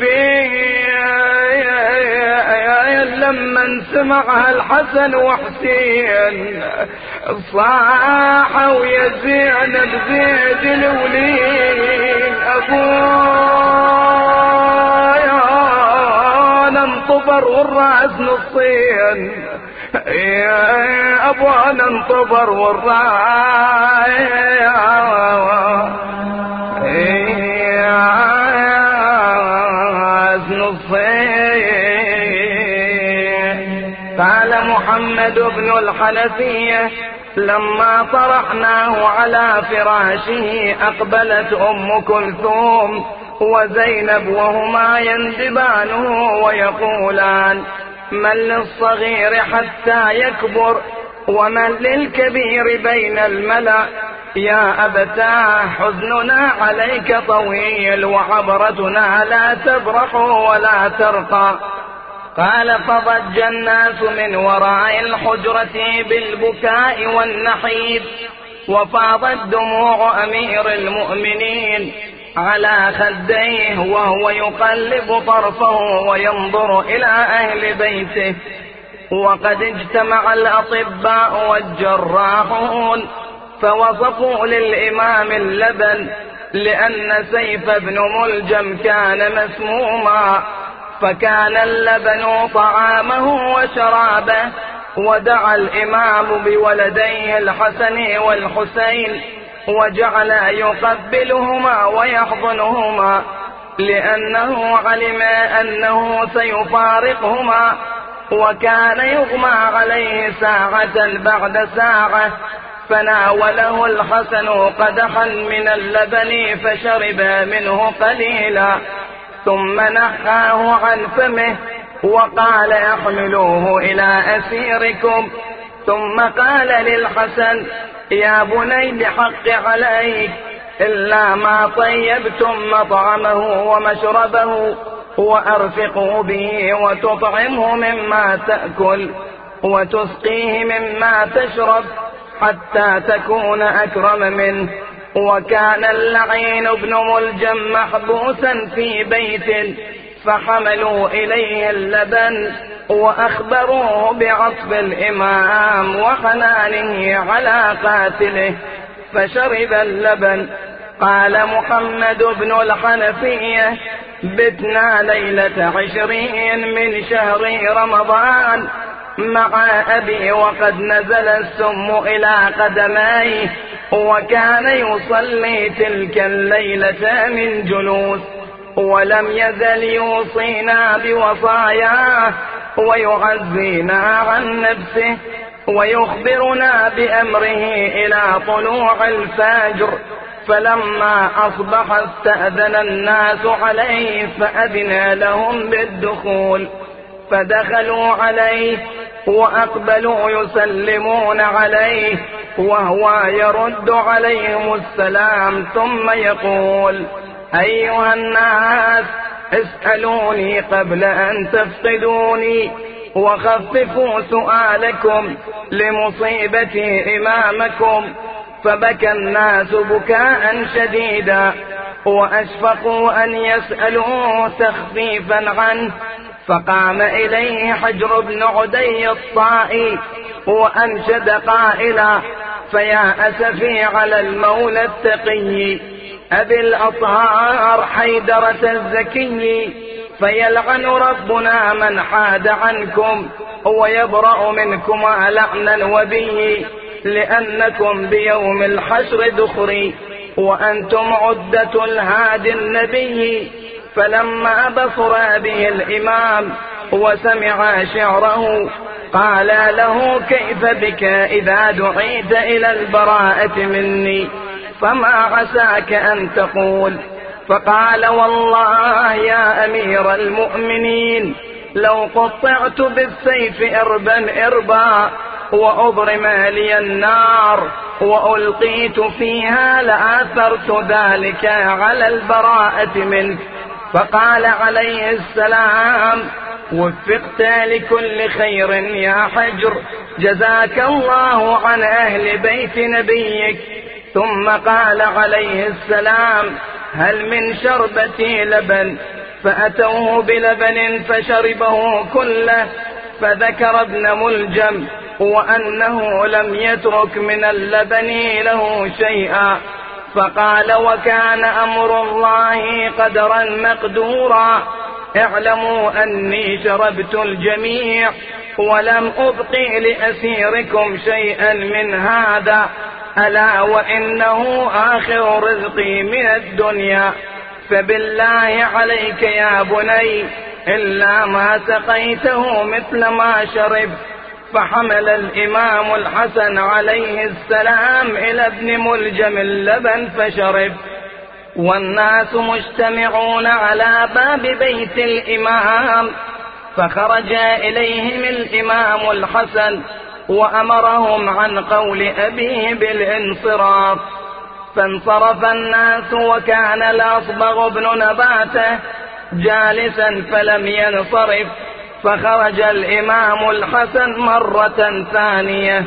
طيبين، لما سمعها الحسن وحسين صاحوا يا زينب زيد الولين. أبويا ننطبر والراس نصين، يا أبوانا انطبر والراس نصين. قال محمد بن الحنفية: لما طرحناه على فراشه أقبلت أم كلثوم وزينب وهما يندبانه ويقولان: من للصغير حتى يكبر، ومن للكبير بين الملأ. يا أبتاه حزننا عليك طويل، وعبرتنا لا تبرح ولا ترقى. قال: فضج الناس من وراء الحجرة بالبكاء والنحيب، وفاضت دموع أمير المؤمنين على خديه وهو يقلب طرفه وينظر إلى أهل بيته. وقد اجتمع الأطباء والجراحون فوصفوا للإمام اللبن، لأن سيف بن ملجم كان مسموما، فكان اللبن طعامه وشرابه. ودعا الإمام بولديه الحسن والحسين وجعل يقبلهما ويحضنهما. لأنه علم أنه سيفارقهما، وكان يغمى عليه ساعة بعد ساعة. فناوله الحسن قدحا من اللبن فشرب منه قليلا، ثم نحاه عن فمه وقال احملوه إلى أسيركم. ثم قال للحسن يا بني بحق عليك، إلا ما طيبتم مطعمه ومشربه وأرفقوا به وتطعمه مما تأكل وتسقيه مما تشرب حتى تكون أكرم منه. وكان اللعين بن ملجم محبوسا في بيت، فحملوا إليه اللبن وأخبروه بعطف الإمام وحنانه على قاتله، فشرب اللبن. قال محمد بن الحنفية بتنا ليلة 20 من شهر رمضان مع أبي وقد نزل السم إلى قدميه، وكان يصلي تلك الليلة من جلوس، ولم يزل يوصينا بوصاياه ويعزينا عن نفسه ويخبرنا بأمره إلى طلوع الفجر. فلما أصبح استأذن الناس عليه فأذن لهم بالدخول، فدخلوا عليه وأقبلوا يسلمون عليه وهو يرد عليهم السلام، ثم يقول أيها الناس اسألوني قبل أن تفقدوني، وخففوا سؤالكم لمصيبة إمامكم. فبكى الناس بكاء شديدا وأشفقوا أن يسألوه تخفيفا عنه، فقام إليه حجر بن عدي الطائي وأنشد قائلا فيا أسفي على المولى التقي أبي الأطهار حيدرة الزكي، فيلعن ربنا من حاد عنكم ويبرأ منكما لعنا وبي، لأنكم بيوم الحشر دخري وأنتم عدة الهادي النبي. فلما بصر به الإمام وسمع شعره قال له كيف بك إذا دعيت إلى البراءة مني، فما عساك أن تقول؟ فقال والله يا أمير المؤمنين لو قطعت بالسيف إربا إربا وأضرم لي النار وألقيت فيها لآثرت ذلك على البراءة منك. فقال عليه السلام وفقت لكل خير يا حجر، جزاك الله عن أهل بيت نبيك. ثم قال عليه السلام هل من شربة لبن؟ فأتوه بلبن فشربه كله. فذكر ابن ملجم وأنه لم يترك من اللبن له شيئا، فقال وكان أمر الله قدرا مقدورا، اعلموا أني شربت الجميع ولم أبقي لأسيركم شيئا من هذا، ألا وإنه آخر رزقي من الدنيا. فبالله عليك يا بني إلا ما سقيته مثل ما شرب. فحمل الإمام الحسن عليه السلام إلى ابن ملجم اللبن فشرب، والناس مجتمعون على باب بيت الإمام. فخرج إليهم الإمام الحسن وأمرهم عن قول أبيه بالانصراف، فانصرف الناس وكان الأصبغ بن نباته جالسا فلم ينصرف. فخرج الإمام الحسن مرة ثانية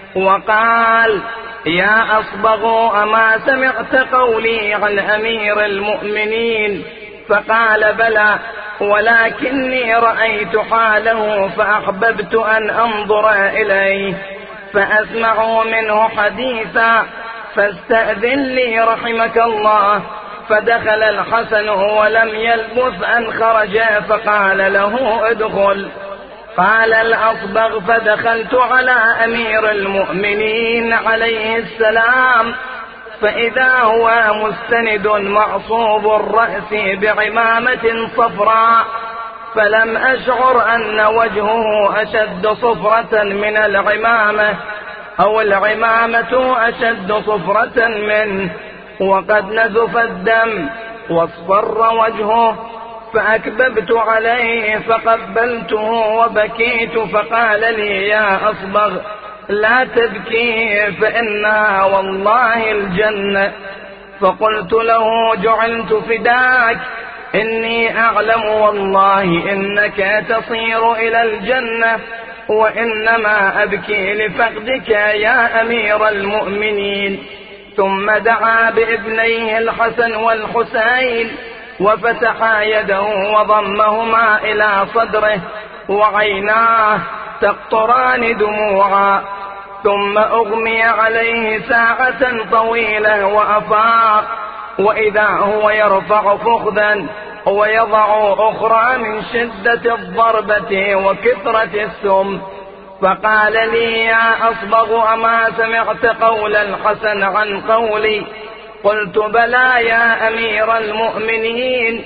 وقال يا أصبغ أما سمعت قولي عن أمير المؤمنين؟ فقال بلى، ولكني رأيت حاله فأحببت أن أنظر إليه فأسمع منه حديثا، فاستأذن لي رحمك الله. فدخل الحسن ولم يلبث أن خرج فقال له ادخل. قال الأصبغ فدخلت على أمير المؤمنين عليه السلام فإذا هو مستند معصوب الرأس بعمامة صفراء، فلم أشعر أن وجهه أشد صفرة من العمامة، أو العمامة أشد صفرة منه، وقد نزف الدم واصفر وجهه. فأكببت عليه فقبلته وبكيت، فقال لي: يا أصبغ لا تبكي فإنها والله الجنة. فقلت له: جعلت فداك، إني أعلم والله إنك تصير إلى الجنة، وإنما أبكي لفقدك يا أمير المؤمنين. ثم دعا بابنيه الحسن والحسين وفتح يده وضمهما إلى صدره، وعيناه تقطران دموعا. ثم أغمي عليه ساعة طويلة وأفاق، وإذا هو يرفع فخذا ويضع أخرى من شدة الضربة وكثرة السم. فقال لي: يا أصبغ أما سمعت قول الحسن عن قولي؟ قلت: بلى يا أمير المؤمنين،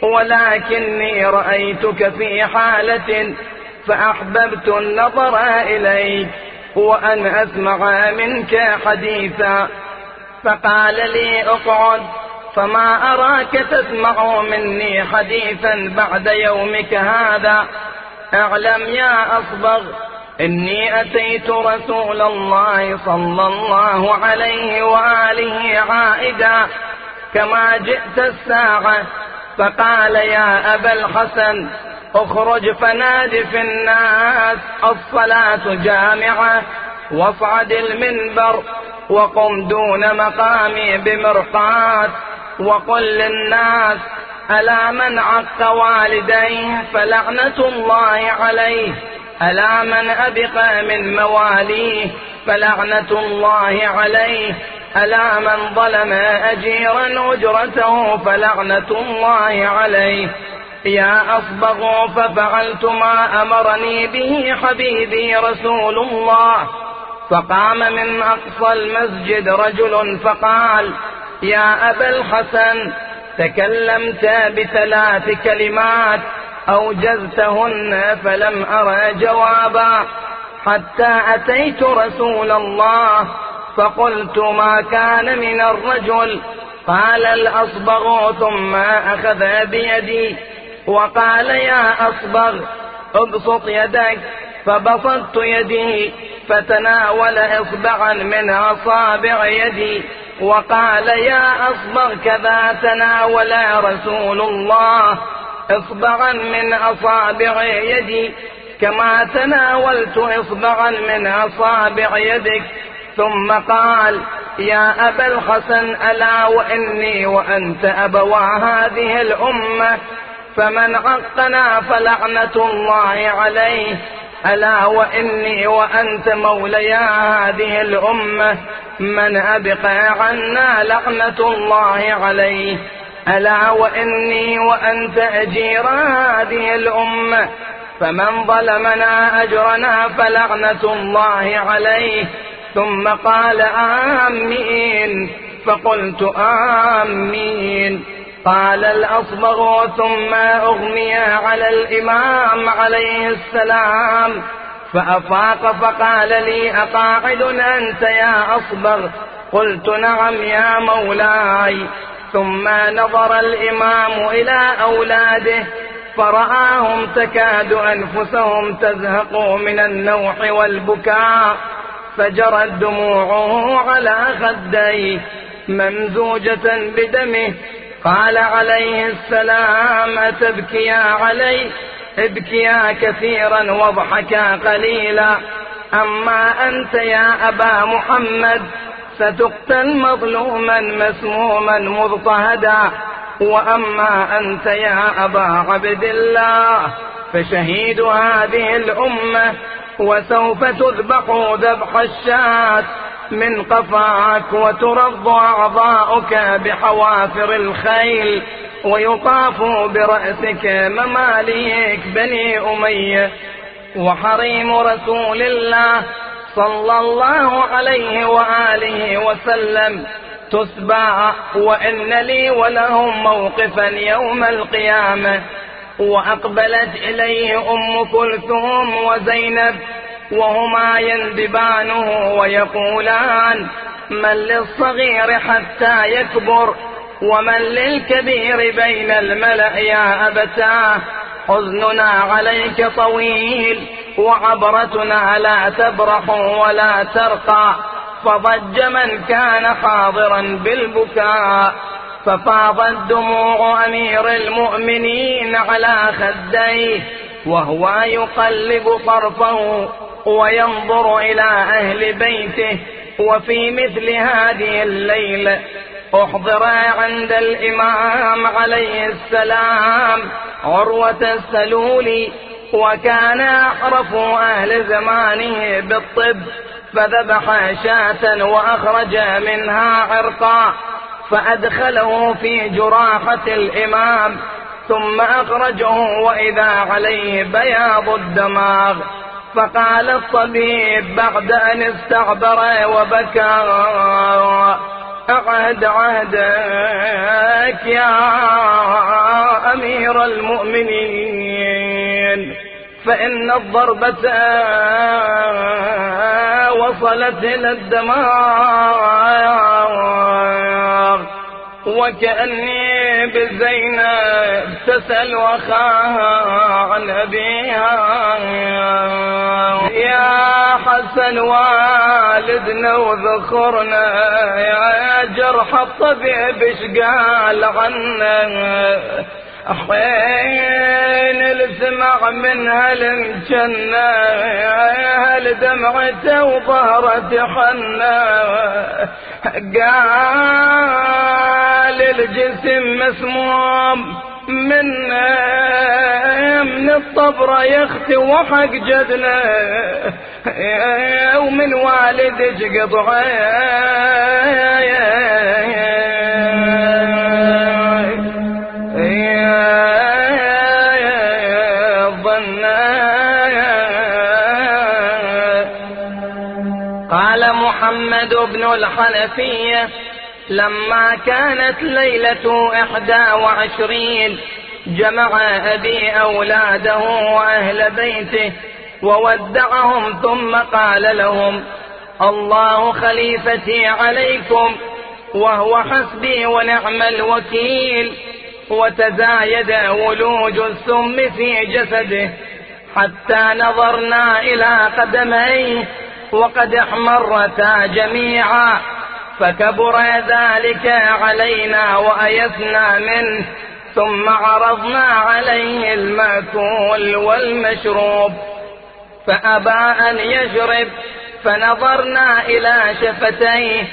ولكني رأيتك في حالة فأحببت النظر إليك وأن أسمع منك حديثا. فقال لي: اقعد، فما أراك تسمع مني حديثا بعد يومك هذا. اعلم يا أصبغ إني أتيت رسول الله صلى الله عليه وآله عائدا كما جئت الساعة. فقال: يا أبا الحسن، اخرج فناد في الناس الصلاة جامعة، واصعد المنبر وقم دون مقامي بمرقات، وقل للناس: ألا من عق والديه فلعنة الله عليه، ألا من أبق من مواليه فلعنة الله عليه، ألا من ظلم أجيرا أجرته فلعنة الله عليه. يا أصبغ، ففعلت ما أمرني به حبيبي رسول الله. فقام من أقصى المسجد رجل فقال: يا أبا الحسن، تكلمت بثلاث كلمات أوجزتهن فلم أرى جوابا، حتى أتيت رسول الله فقلت: ما كان من الرجل؟ قال الأصبغ، ثم أخذ بيدي وقال: يا أصبغ، ابسط يدك. فبسطت يدي فتناول إصبعا من أصابع يدي وقال: يا أصبغ، كذا تناول رسول الله إصبعا من أصابع يدي كما تناولت إصبعا من أصابع يدك. ثم قال: يا أبا الحسن، ألا وإني وأنت أبوا هذه الأمة، فمن عقنا فلعنة الله عليه، ألا وإني وأنت موليا هذه الأمة، من أبقى عنا لعنة الله عليه، ألا وإني وأنت أجير هذه الأمة، فمن ظلمنا أجرنا فلعنة الله عليه. ثم قال: آمين. فقلت: آمين. قال الأصبغ: ثم أغمي على الإمام عليه السلام فأفاق، فقال لي: أقاعد أنت يا أصبغ؟ قلت: نعم يا مولاي. ثم نظر الإمام إلى أولاده فرآهم تكاد أنفسهم تزهق من النوح والبكاء، فجرت دموعه على خديه ممزوجة بدمه. قال عليه السلام: أتبكي يا علي؟ ابكيا كثيرا واضحكا قليلا. أما أنت يا أبا محمد ستقتل مظلوما مسموما مضطهدا، وأما أنت يا أبا عبد الله فشهيد هذه الأمة، وسوف تذبح ذبح الشاة من قفاك، وترض أعضاؤك بحوافر الخيل، ويطاف برأسك مماليك بني أمية. وحريم رسول الله صلى الله عليه وآله وسلم تسبى، وإن لي ولهم موقفا يوم القيامة. وأقبلت إليه أم كلثوم وزينب وهما يندبانه ويقولان: من للصغير حتى يكبر، ومن للكبير بين الملأ يا أبتاه. حزننا عليك طويل، وعبرتنا لا تبرح ولا ترقى. فضج من كان حاضرا بالبكاء، ففاضت دموع أمير المؤمنين على خديه، وهو يقلب طرفه وينظر إلى أهل بيته. وفي مثل هذه الليلة أحضر عند الإمام عليه السلام عروة السلولي، وكان أحرف أهل زمانه بالطب، فذبح شاة وأخرج منها عرقا، فأدخله في جراحة الإمام، ثم أخرجه وإذا عليه بياض الدماغ. فقال الطبيب بعد أن استعبر وبكى: أعهد عهدك يا أمير المؤمنين، فإن الضربة وصلت إلى الدماغ، وكأني بزينب تسأل أخاها عن أبيها. يا حسن والدنا وذخرنا، يا جرح الطبيب ايش قال عنا؟ حين السمع من هالمجنة، هل دمعته وظهرت حنا. قال الجسم مسموم من الطبرة يا اختي وحق جدنا، ومن والدك قطعه. قال محمد بن الحنفية: لما كانت ليلة 21 جمع أبي أولاده وأهل بيته وودعهم، ثم قال لهم: الله خليفتي عليكم، وهو حسبي ونعم الوكيل. وتزايد ولوج السم في جسده حتى نظرنا إلى قدميه وقد احمرتا جميعا، فكبر ذلك علينا وأيسنا منه، ثم عرضنا عليه المأكول والمشروب فأبى أن يشرب، فنظرنا إلى شفتيه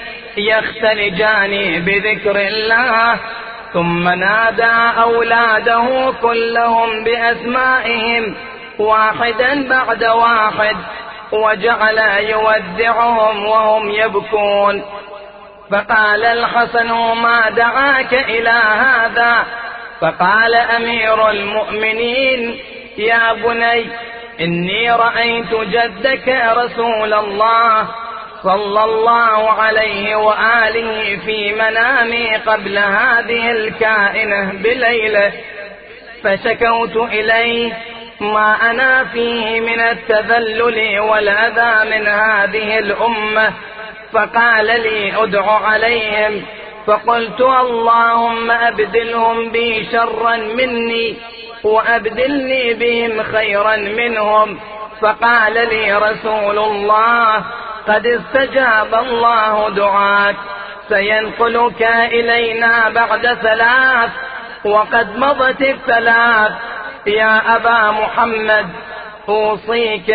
يختلجان بذكر الله، ثم نادى أولاده كلهم بأسمائهم واحدا بعد واحد، وجعل يودعهم وهم يبكون. فقال الحسن: ما دعاك إلى هذا؟ فقال أمير المؤمنين: يا بني، إني رأيت جدك رسول الله صلى الله عليه وآله في منامي قبل هذه الكائنة بليلة، فشكوت إليه ما أنا فيه من التذلل والأذى من هذه الأمة، فقال لي: ادع عليهم. فقلت: اللهم أبدلهم بي شرا مني وأبدلني بهم خيرا منهم. فقال لي رسول الله: قد استجاب الله دعاك، سينقلك إلينا بعد 3، وقد مضت 3. يا أبا محمد أوصيك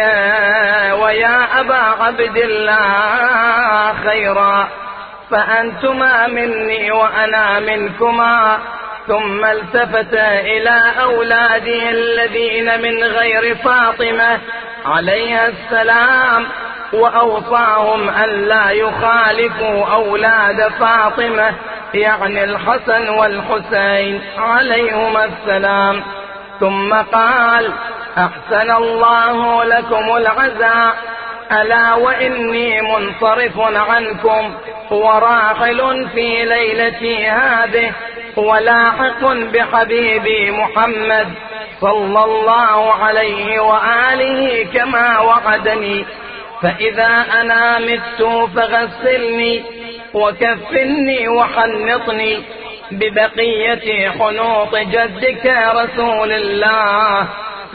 ويا أبا عبد الله خيرا، فأنتما مني وأنا منكما. ثم التفت إلى أولاده الذين من غير فاطمة عليها السلام، وأوصاهم أن لا يخالفوا أولاد فاطمة، يعني الحسن والحسين عليهما السلام. ثم قال: أحسن الله لكم العزاء، ألا وإني منصرف عنكم وراحل في ليلتي هذه ولاحق بحبيبي محمد صلى الله عليه وآله كما وعدني، فإذا أنا مت فغسلني وكفني وحنطني ببقية حنوط جدك رسول الله،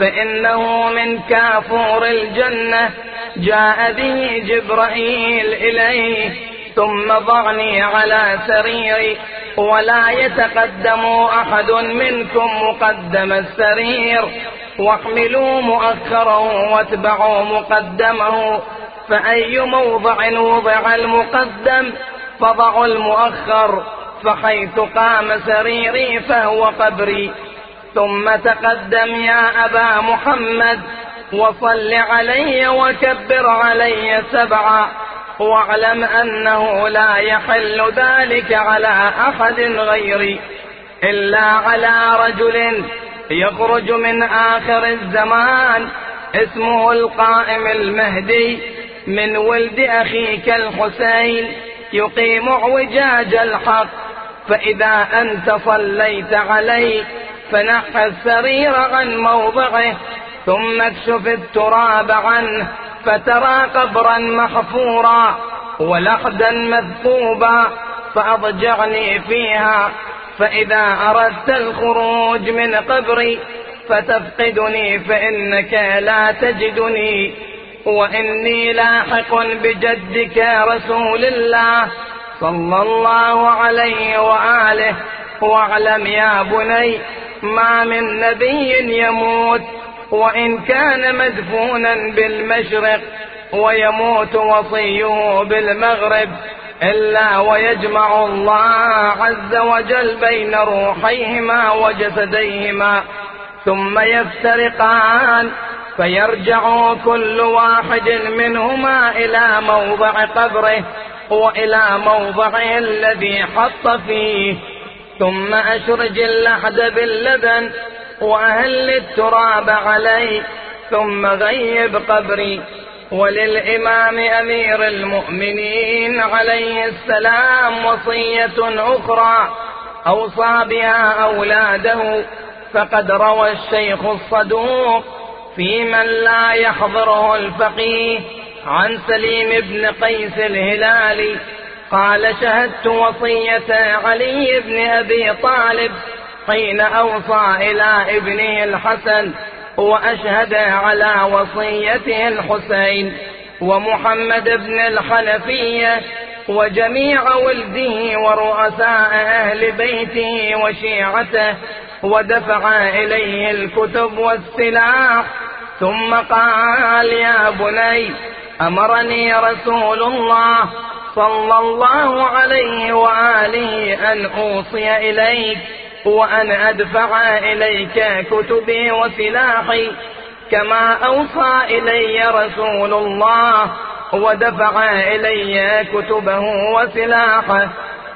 فإنه من كافور الجنة جاء به جبرائيل إليه، ثم ضعني على سريري ولا يتقدم أحد منكم مقدم السرير، واحملوا مؤخره واتبعوا مقدمه، فأي موضع وضع المقدم فضعوا المؤخر، فحيث قام سريري فهو قبري. ثم تقدم يا أبا محمد وصل علي وكبر علي 7، واعلم أنه لا يحل ذلك على أحد غيري إلا على رجل يخرج من آخر الزمان اسمه القائم المهدي من ولد أخيك الحسين يقيم اعوجاج الحق، فإذا أنت صليت عليه فنحى السرير عن موضعه ثم اكشف التراب عنه فترى قبرا محفورا ولحدا مثقوبا، فأضجعني فيها، فإذا أردت الخروج من قبري فتفقدني فإنك لا تجدني، وإني لاحق بجدك رسول الله صلى الله عليه وآله. واعلم يا بني ما من نبي يموت وإن كان مدفونا بالمشرق ويموت وصيه بالمغرب إلا ويجمع الله عز وجل بين روحيهما وجسديهما، ثم يفترقان فيرجع كل واحد منهما إلى موضع قبره وإلى موضعه الذي حط فيه، ثم أشرج اللحد باللبن وأهل التراب عليه ثم غيب قبري. وللإمام أمير المؤمنين عليه السلام وصية أخرى أوصى بها أولاده، فقد روى الشيخ الصدوق في من لا يحضره الفقيه عن سليم بن قيس الهلالي قال: شهدت وصية علي بن أبي طالب حين أوصى إلى ابنه الحسن، وأشهد على وصيته الحسين ومحمد بن الحنفية وجميع ولده ورؤساء أهل بيته وشيعته، ودفع إليه الكتب والسلاح، ثم قال: يا بني، أمرني رسول الله صلى الله عليه وآله أن أوصي إليك وأن أدفع إليك كتبي وسلاحي كما أوصى إلي رسول الله ودفع إلي كتبه وسلاحه،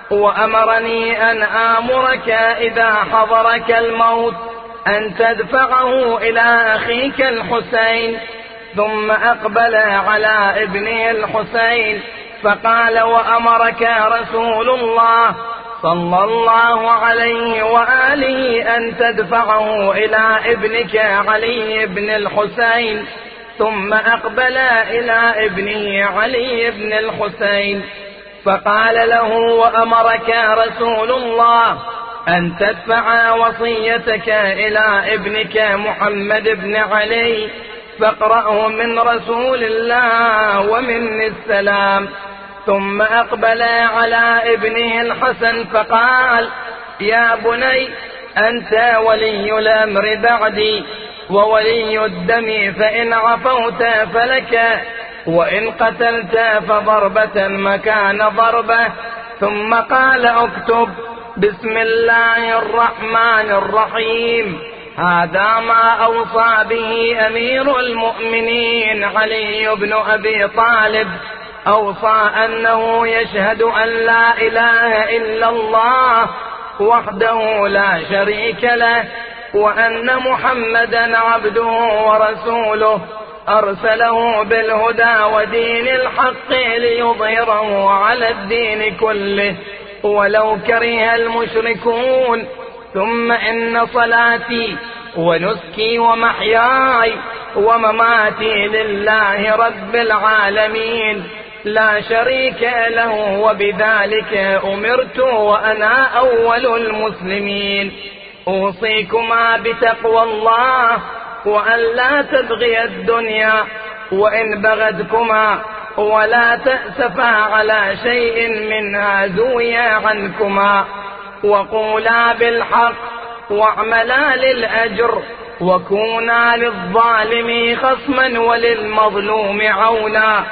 وأمرني أن آمرك إذا حضرك الموت أن تدفعه إلى أخيك الحسين. ثم أقبل على ابنه الحسين فقال: وأمرك رسول الله صلى الله عليه وآله أن تدفعه إلى ابنك علي بن الحسين. ثم أقبل إلى ابنه علي بن الحسين فقال له: وأمرك رسول الله أن تدفع وصيتك إلى ابنك محمد بن علي، فاقرأه من رسول الله ومني السلام. ثم أقبل على ابنه الحسن فقال: يا بني، أنت ولي الأمر بعدي وولي الدم، فإن عفوت فلك، وإن قتلت فضربة مكان ضربة. ثم قال: اكتب بسم الله الرحمن الرحيم. هذا ما أوصى به أمير المؤمنين علي بن أبي طالب، أوصى أنه يشهد أن لا إله إلا الله وحده لا شريك له، وأن محمدا عبده ورسوله، أرسله بالهدى ودين الحق ليظهره على الدين كله ولو كره المشركون. ثم إن صلاتي ونسكي ومحياي ومماتي لله رب العالمين لا شريك له وبذلك أمرت وأنا أول المسلمين. أوصيكما بتقوى الله وأن لا تبغي الدنيا وإن بغتكما ولا تأسفا على شيء منها زوي عنكما، وقولا بالحق واعملا للأجر وكونا للظالم خصما وللمظلوم عونا.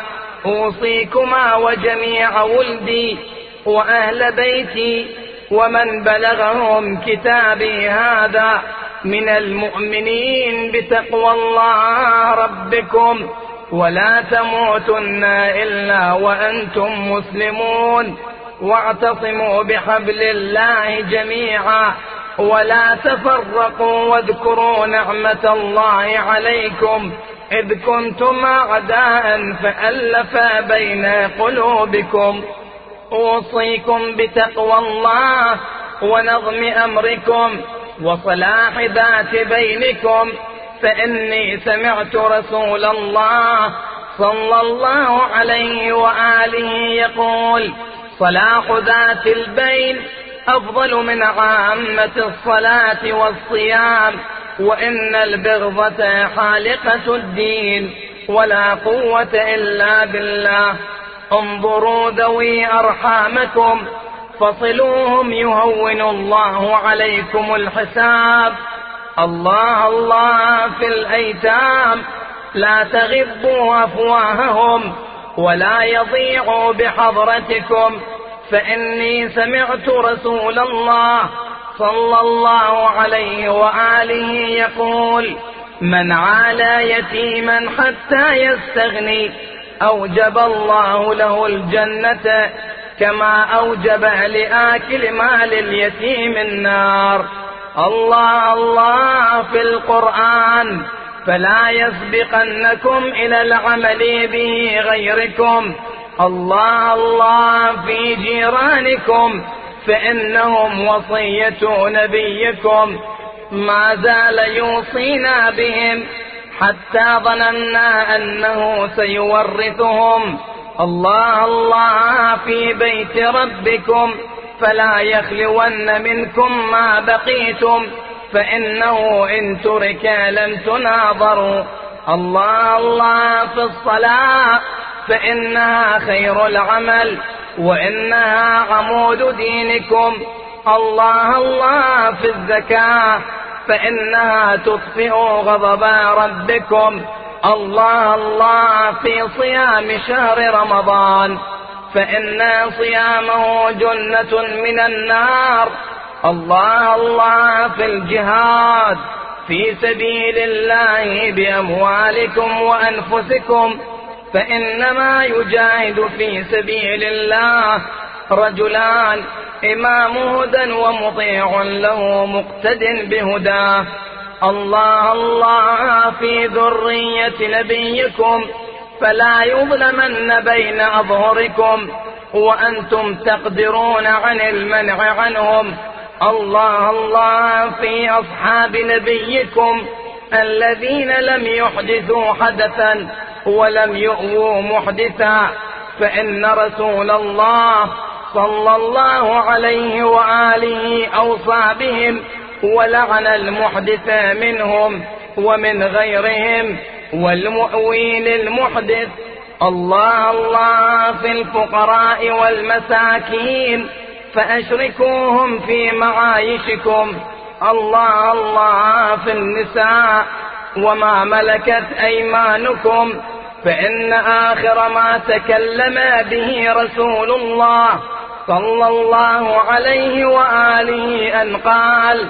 أوصيكما وجميع ولدي وأهل بيتي ومن بلغهم كتابي هذا من المؤمنين بتقوى الله ربكم، ولا تموتن إلا وأنتم مسلمون، واعتصموا بحبل الله جميعا ولا تفرقوا، واذكروا نعمة الله عليكم إذ كنتم أعداء فألف بين قلوبكم. أوصيكم بتقوى الله ونظم أمركم وصلاح ذات بينكم، فإني سمعت رسول الله صلى الله عليه وآله يقول: صلاح ذات البين أفضل من عامة الصلاة والصيام، وإن البغضة حالقة الدين، ولا قوة إلا بالله. انظروا ذوي أرحامكم فصلوهم يهون الله عليكم الحساب. الله الله في الأيتام لا تغضوا أفواههم ولا يضيعوا بحضرتكم، فإني سمعت رسول الله صلى الله عليه وآله يقول: من عالى يتيما حتى يستغني أوجب الله له الجنة كما أوجب لآكل مال اليتيم النار. الله الله في القرآن فلا يسبقنكم إلى العمل به غيركم. الله الله في جيرانكم فإنهم وصية نبيكم، ما زال يوصينا بهم حتى ظننا أنه سيورثهم. الله الله في بيت ربكم فلا يخلون منكم ما بقيتم، فإنه إن ترك لن تناظروا. الله الله في الصلاة فإنها خير العمل وإنها عمود دينكم. الله الله في الزكاة فإنها تطفئ غضب ربكم. الله الله في صيام شهر رمضان فإن صيامه جنة من النار. الله الله في الجهاد في سبيل الله بأموالكم وأنفسكم، فإنما يجاهد في سبيل الله رجلان: إمام هدى ومطيع له مقتد بهداه. الله الله في ذرية نبيكم فلا يظلمن بين أظهركم وأنتم تقدرون عن المنع عنهم. الله الله في أصحاب نبيكم الذين لم يحدثوا حدثا ولم يؤووا محدثا، فإن رسول الله صلى الله عليه وآله أوصى بهم ولعن المحدث منهم ومن غيرهم والمؤوي للمحدث. الله الله في الفقراء والمساكين فأشركوهم في معايشكم. الله الله في النساء وما ملكت أيمانكم، فإن آخر ما تكلم به رسول الله صلى الله عليه وآله أن قال: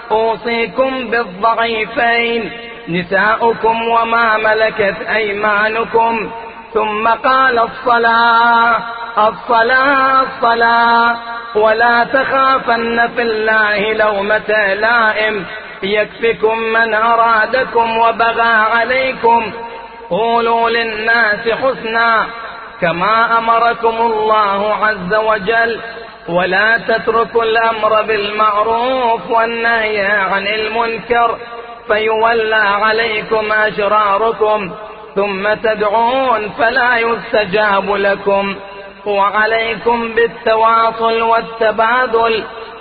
أوصيكم بالضعيفين نساؤكم وما ملكت أيمانكم. ثم قال: الصلاة الصلاة الصلاة، ولا تخافن في الله لومة لائم، يكفكم من أرادكم وبغى عليكم، قولوا للناس حسنا كما أمركم الله عز وجل، ولا تتركوا الأمر بالمعروف والنهي عن المنكر فيولى عليكم أشراركم ثم تدعون فلا يستجاب لكم. وعليكم بالتواصل والتبادل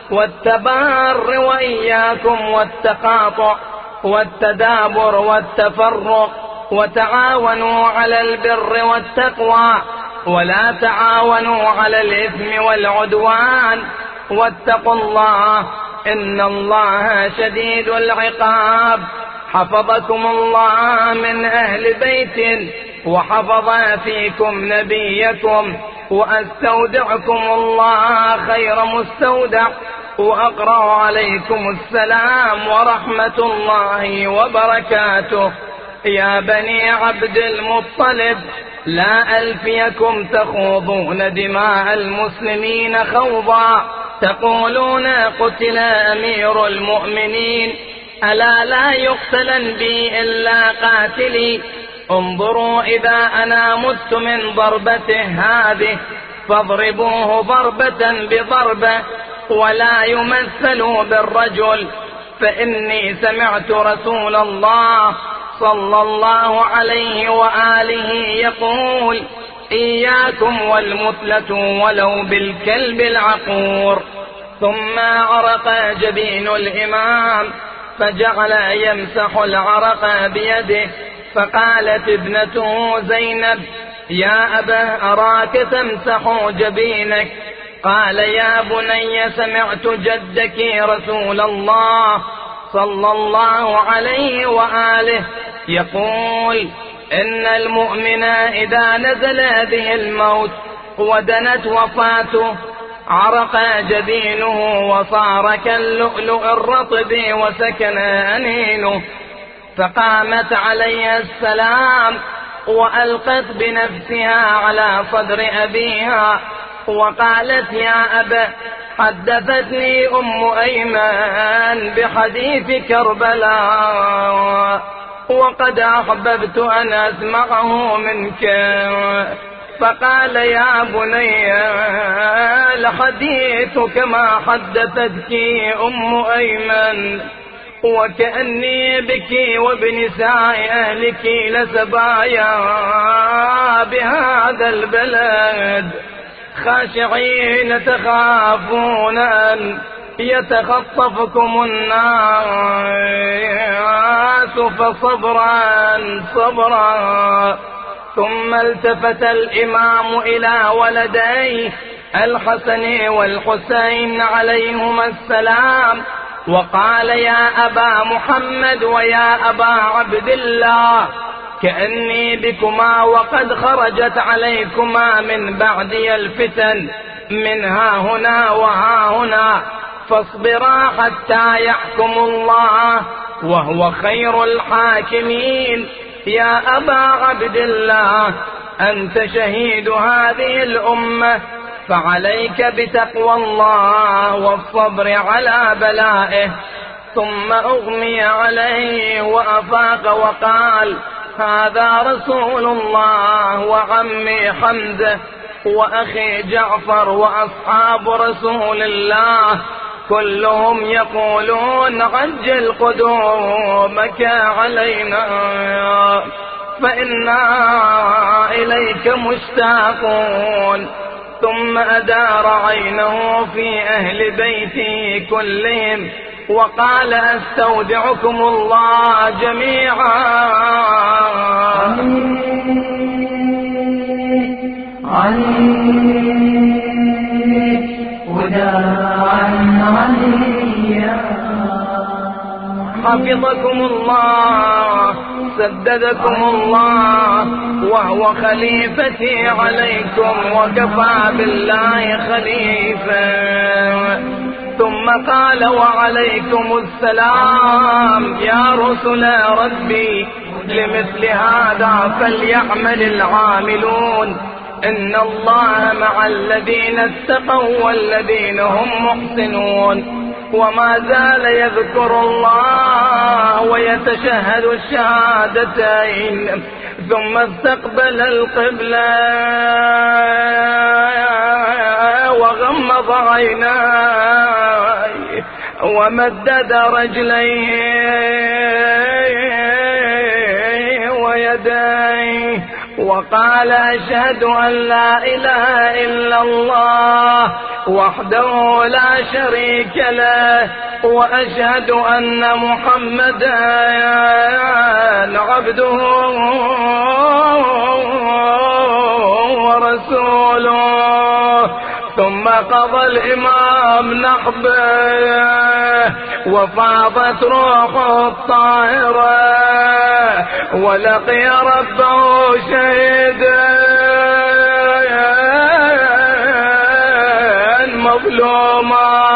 والتبار، وإياكم والتقاطع والتدابر والتفرق، وتعاونوا على البر والتقوى ولا تعاونوا على الإثم والعدوان، واتقوا الله إن الله شديد العقاب. حفظكم الله من أهل بيت وحفظ فيكم نبيكم، وأستودعكم الله خير مستودع، وأقرأ عليكم السلام ورحمة الله وبركاته. يا بني عبد المطلب، لا ألفيكم تخوضون دماء المسلمين خوضا، تقولون قتل أمير المؤمنين، ألا لا يقتلن بي إلا قاتلي. انظروا إذا أنا مت من ضربته هذه فاضربوه ضربة بضربة، ولا يمثلوا بالرجل، فإني سمعت رسول الله صلى الله عليه وآله يقول: إياكم والمثلة ولو بالكلب العقور. ثم عرق جبين الإمام فجعل يمسح العرق بيده، فقالت ابنته زينب: يا أبا أراك تمسح جبينك. قال: يا بني سمعت جدك رسول الله صلى الله عليه وآله يقول: إن المؤمن إذا نزل به الموت ودنت وفاته عرق جبينه وصار كاللؤلؤ الرطب وسكن أنينه. فقامت عليها السلام وألقت بنفسها على صدر أبيها وقالت: يا أبا، حدثتني أم أيمن بحديث كربلاء وقد أحببت أن أسمعه منك. فقال: يا بني، الحديث كما حدثتك أم أيمن، وكأني بك وبنساء أهلك لسبايا بهذا البلد، خاشعين تخافون أن يتخطفكم الناس، فصبرا صبرا. ثم التفت الإمام إلى ولديه الحسن والحسين عليهما السلام وقال: يا أبا محمد ويا أبا عبد الله، كأني بكما وقد خرجت عليكما من بعدي الفتن من ها هنا وها هنا، فاصبرا حتى يحكم الله وهو خير الحاكمين. يا أبا عبد الله، أنت شهيد هذه الأمة، فعليك بتقوى الله والصبر على بلائه. ثم أغمي عليه وأفاق وقال: هذا رسول الله وعمي حمزة وأخي جعفر وأصحاب رسول الله كلهم يقولون: عجل قدومك علينا فإنا إليك مشتاقون. ثم أدار عينه في أهل بيته كلهم وقال: أستودعكم الله جميعا. حفظكم الله، سددكم الله، وهو خليفتي عليكم وكفى بالله خليفة. ثم قال: وعليكم السلام يا رسل ربي، لمثل هذا فليعمل العاملون، إن الله مع الذين اتقوا والذين هم محسنون. وما زال يذكر الله ويتشهد الشهادتين، ثم استقبل القبلة وغمض عينيه ومدد رجليه ويديه وقال أشهد أن لا إله إلا الله وحده لا شريك له، وأشهد أن محمدا عبده ورسوله. ثم قضى الإمام نحبه وفاضت روحه الطاهرة ولقي ربه شهيدا مظلوما.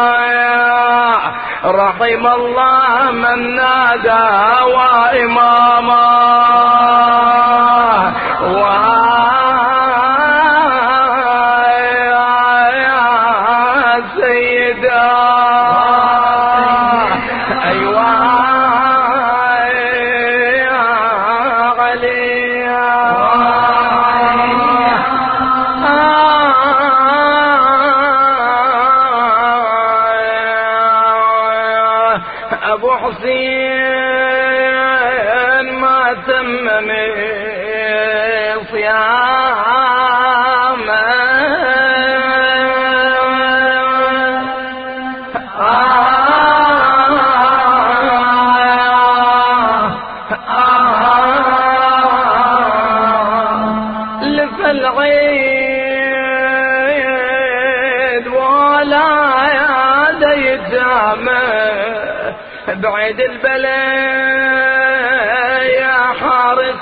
رحم الله من نادى وإماما أبو حسين ما تمم صيامه لف العيد ولا يدامه بعيد البلاء يا حارس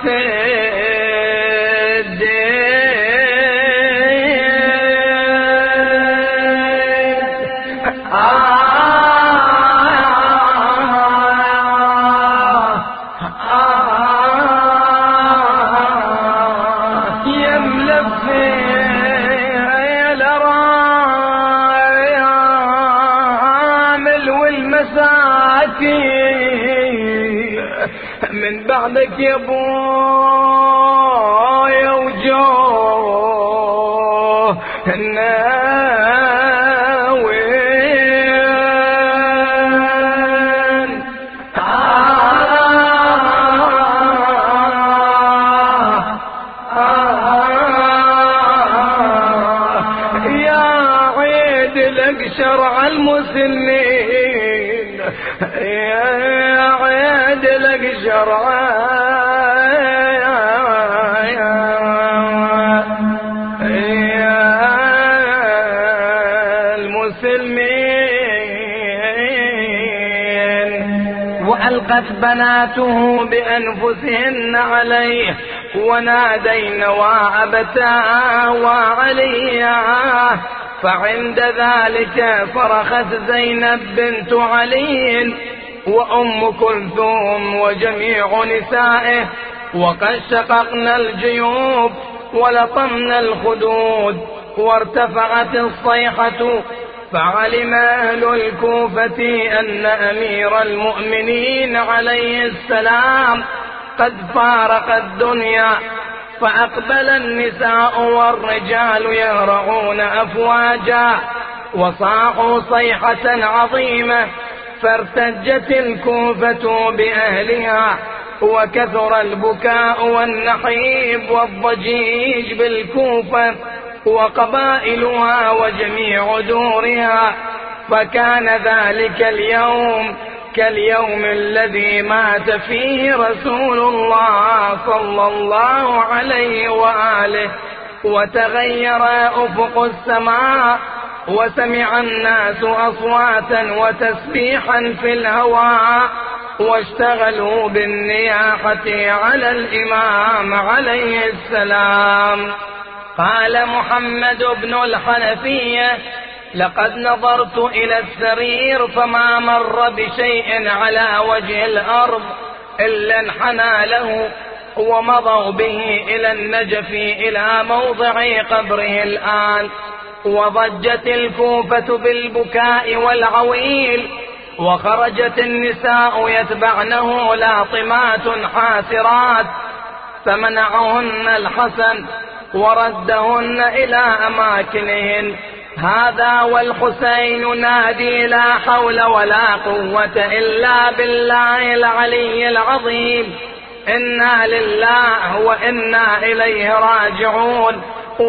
من بعدك يا ابويا وجوه الناوين يا عيد لك شرع المسلمين، يا عيد لك شرع المسلمين. وألقت بناته بأنفسهن عليه ونادين وأبتا وعليا، فعند ذلك صرخت زينب بنت علي وأم كلثوم وجميع نسائه، وقد شققنا الجيوب ولطمنا الخدود، وارتفعت الصيحة، فعلم أهل الكوفة أن أمير المؤمنين عليه السلام قد فارق الدنيا، فأقبل النساء والرجال يهرعون أفواجا وصاحوا صيحة عظيمة، فارتجت الكوفة بأهلها، وكثر البكاء والنحيب والضجيج بالكوفة وقبائلها وجميع دورها، فكان ذلك اليوم كاليوم الذي مات فيه رسول الله صلى الله عليه وآله، وتغير أفق السماء، وسمع الناس أصواتا وتسبيحا في الهواء، واشتغلوا بالنياحة على الإمام عليه السلام. قال محمد بن الحنفية: لقد نظرت إلى السرير فما مر بشيء على وجه الأرض إلا انحنى له، ومضوا به إلى النجف إلى موضع قبره الآن، وضجت الكوفة بالبكاء والعويل، وخرجت النساء يتبعنه لاطمات حاسرات، فمنعهن الحسن وردهن إلى أماكنهن. هذا والحسين نادي لا حول ولا قوة إلا بالله العلي العظيم، إنا لله وإنا إليه راجعون،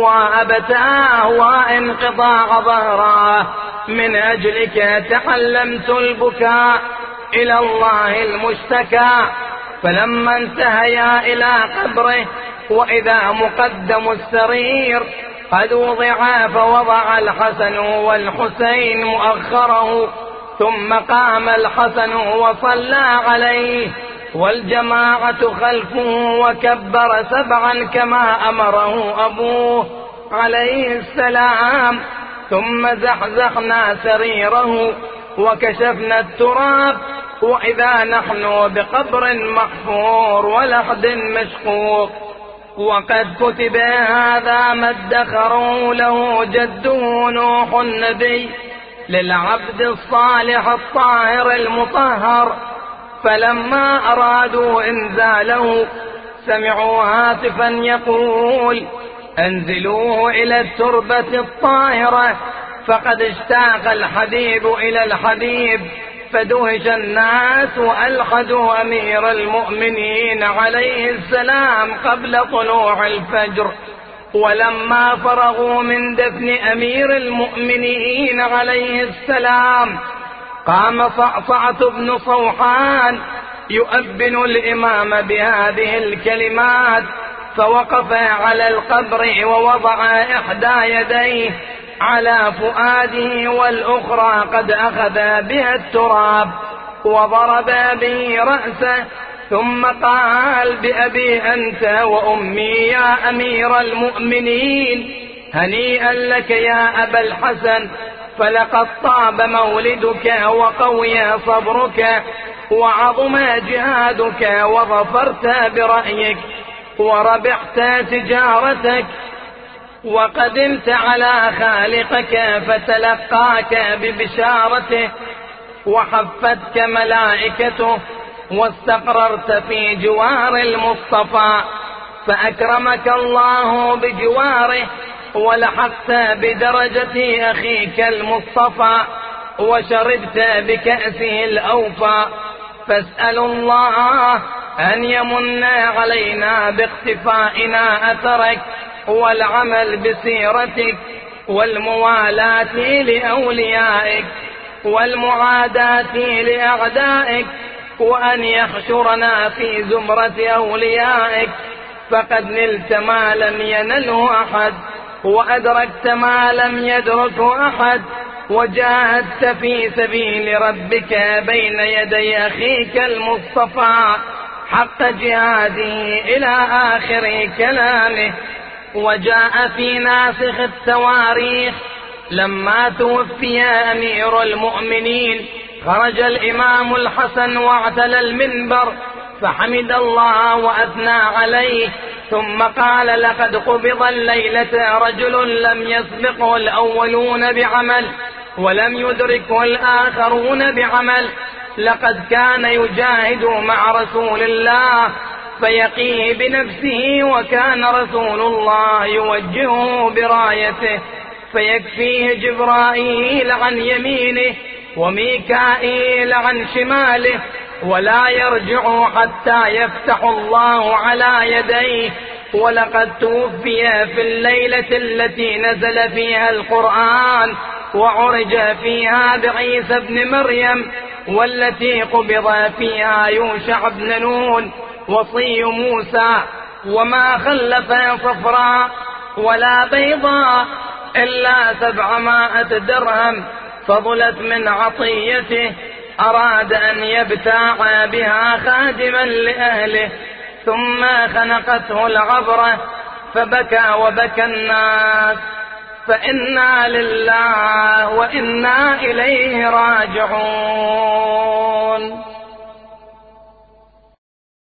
وأبتاه وانقطاع ظهراه، من أجلك تعلمت البكاء إلى الله المشتكى. فلما انتهيا إلى قبره وإذا مقدم السرير قد وضعا، فوضع الحسن والحسين مؤخره، ثم قام الحسن وصلى عليه والجماعة خلفه وكبر 7 كما أمره أبوه عليه السلام. ثم زحزحنا سريره وكشفنا التراب، وإذا نحن بقبر محفور ولحد مشقوق. وقد كتب هذا ما ادخروا له جده نوح النبي للعبد الصالح الطاهر المطهر. فلما أرادوا إنزاله سمعوا هاتفا يقول: انزلوه إلى التربة الطاهرة، فقد اشتاق الحبيب إلى الحبيب. فدهش الناس وألحدوا أمير المؤمنين عليه السلام قبل طلوع الفجر. ولما فرغوا من دفن أمير المؤمنين عليه السلام قام صعصعة بن صوحان يؤبن الإمام بهذه الكلمات، فوقف على القبر ووضع إحدى يديه على فؤاده والأخرى قد أخذ بها التراب وضرب به رأسه، ثم قال: بأبي أنت وأمي يا أمير المؤمنين، هنيئا لك يا أبا الحسن، فلقد طاب مولدك وقوي صبرك وعظم جهادك وظفرت برأيك وربحت تجارتك، وقدمت على خالقك فتلقاك ببشارته وحفتك ملائكته، واستقررت في جوار المصطفى فأكرمك الله بجواره، ولحقت بدرجة أخيك المصطفى وشربت بكأسه الأوفى. فاسأل الله أن يمن علينا باختفائنا أثرك والعمل بسيرتك والموالاة لأوليائك والمعاداة لأعدائك، وأن يحشرنا في زمرة أوليائك. فقد نلت ما لم ينله أحد، وأدركت ما لم يدركه أحد، وجاهدت في سبيل ربك بين يدي أخيك المصطفى حق جهاده إلى آخر كلامه. وجاء في ناسخ التواريخ لما توفي أمير المؤمنين خرج الإمام الحسن واعتلى المنبر فحمد الله وأثنى عليه، ثم قال: لقد قبض الليلة رجل لم يسبقه الأولون بعمل ولم يدركه الآخرون بعمل، لقد كان يجاهد مع رسول الله فيقيه بنفسه، وكان رسول الله يوجهه برايته، فيكفيه جبرائيل عن يمينه وميكائيل عن شماله، ولا يرجع حتى يفتح الله على يديه. ولقد توفي في الليلة التي نزل فيها القرآن وعرج فيها بعيسى بن مريم، والتي قبض فيها يوشع بن نون وصي موسى، وما خلف صفراء ولا بيضاء إلا 700 درهم فضلت من عطيته، أراد أن يبتاع بها خادما لأهله، ثم خنقته العبرة فبكى وبكى الناس. فإنا لله وإنا إليه راجعون.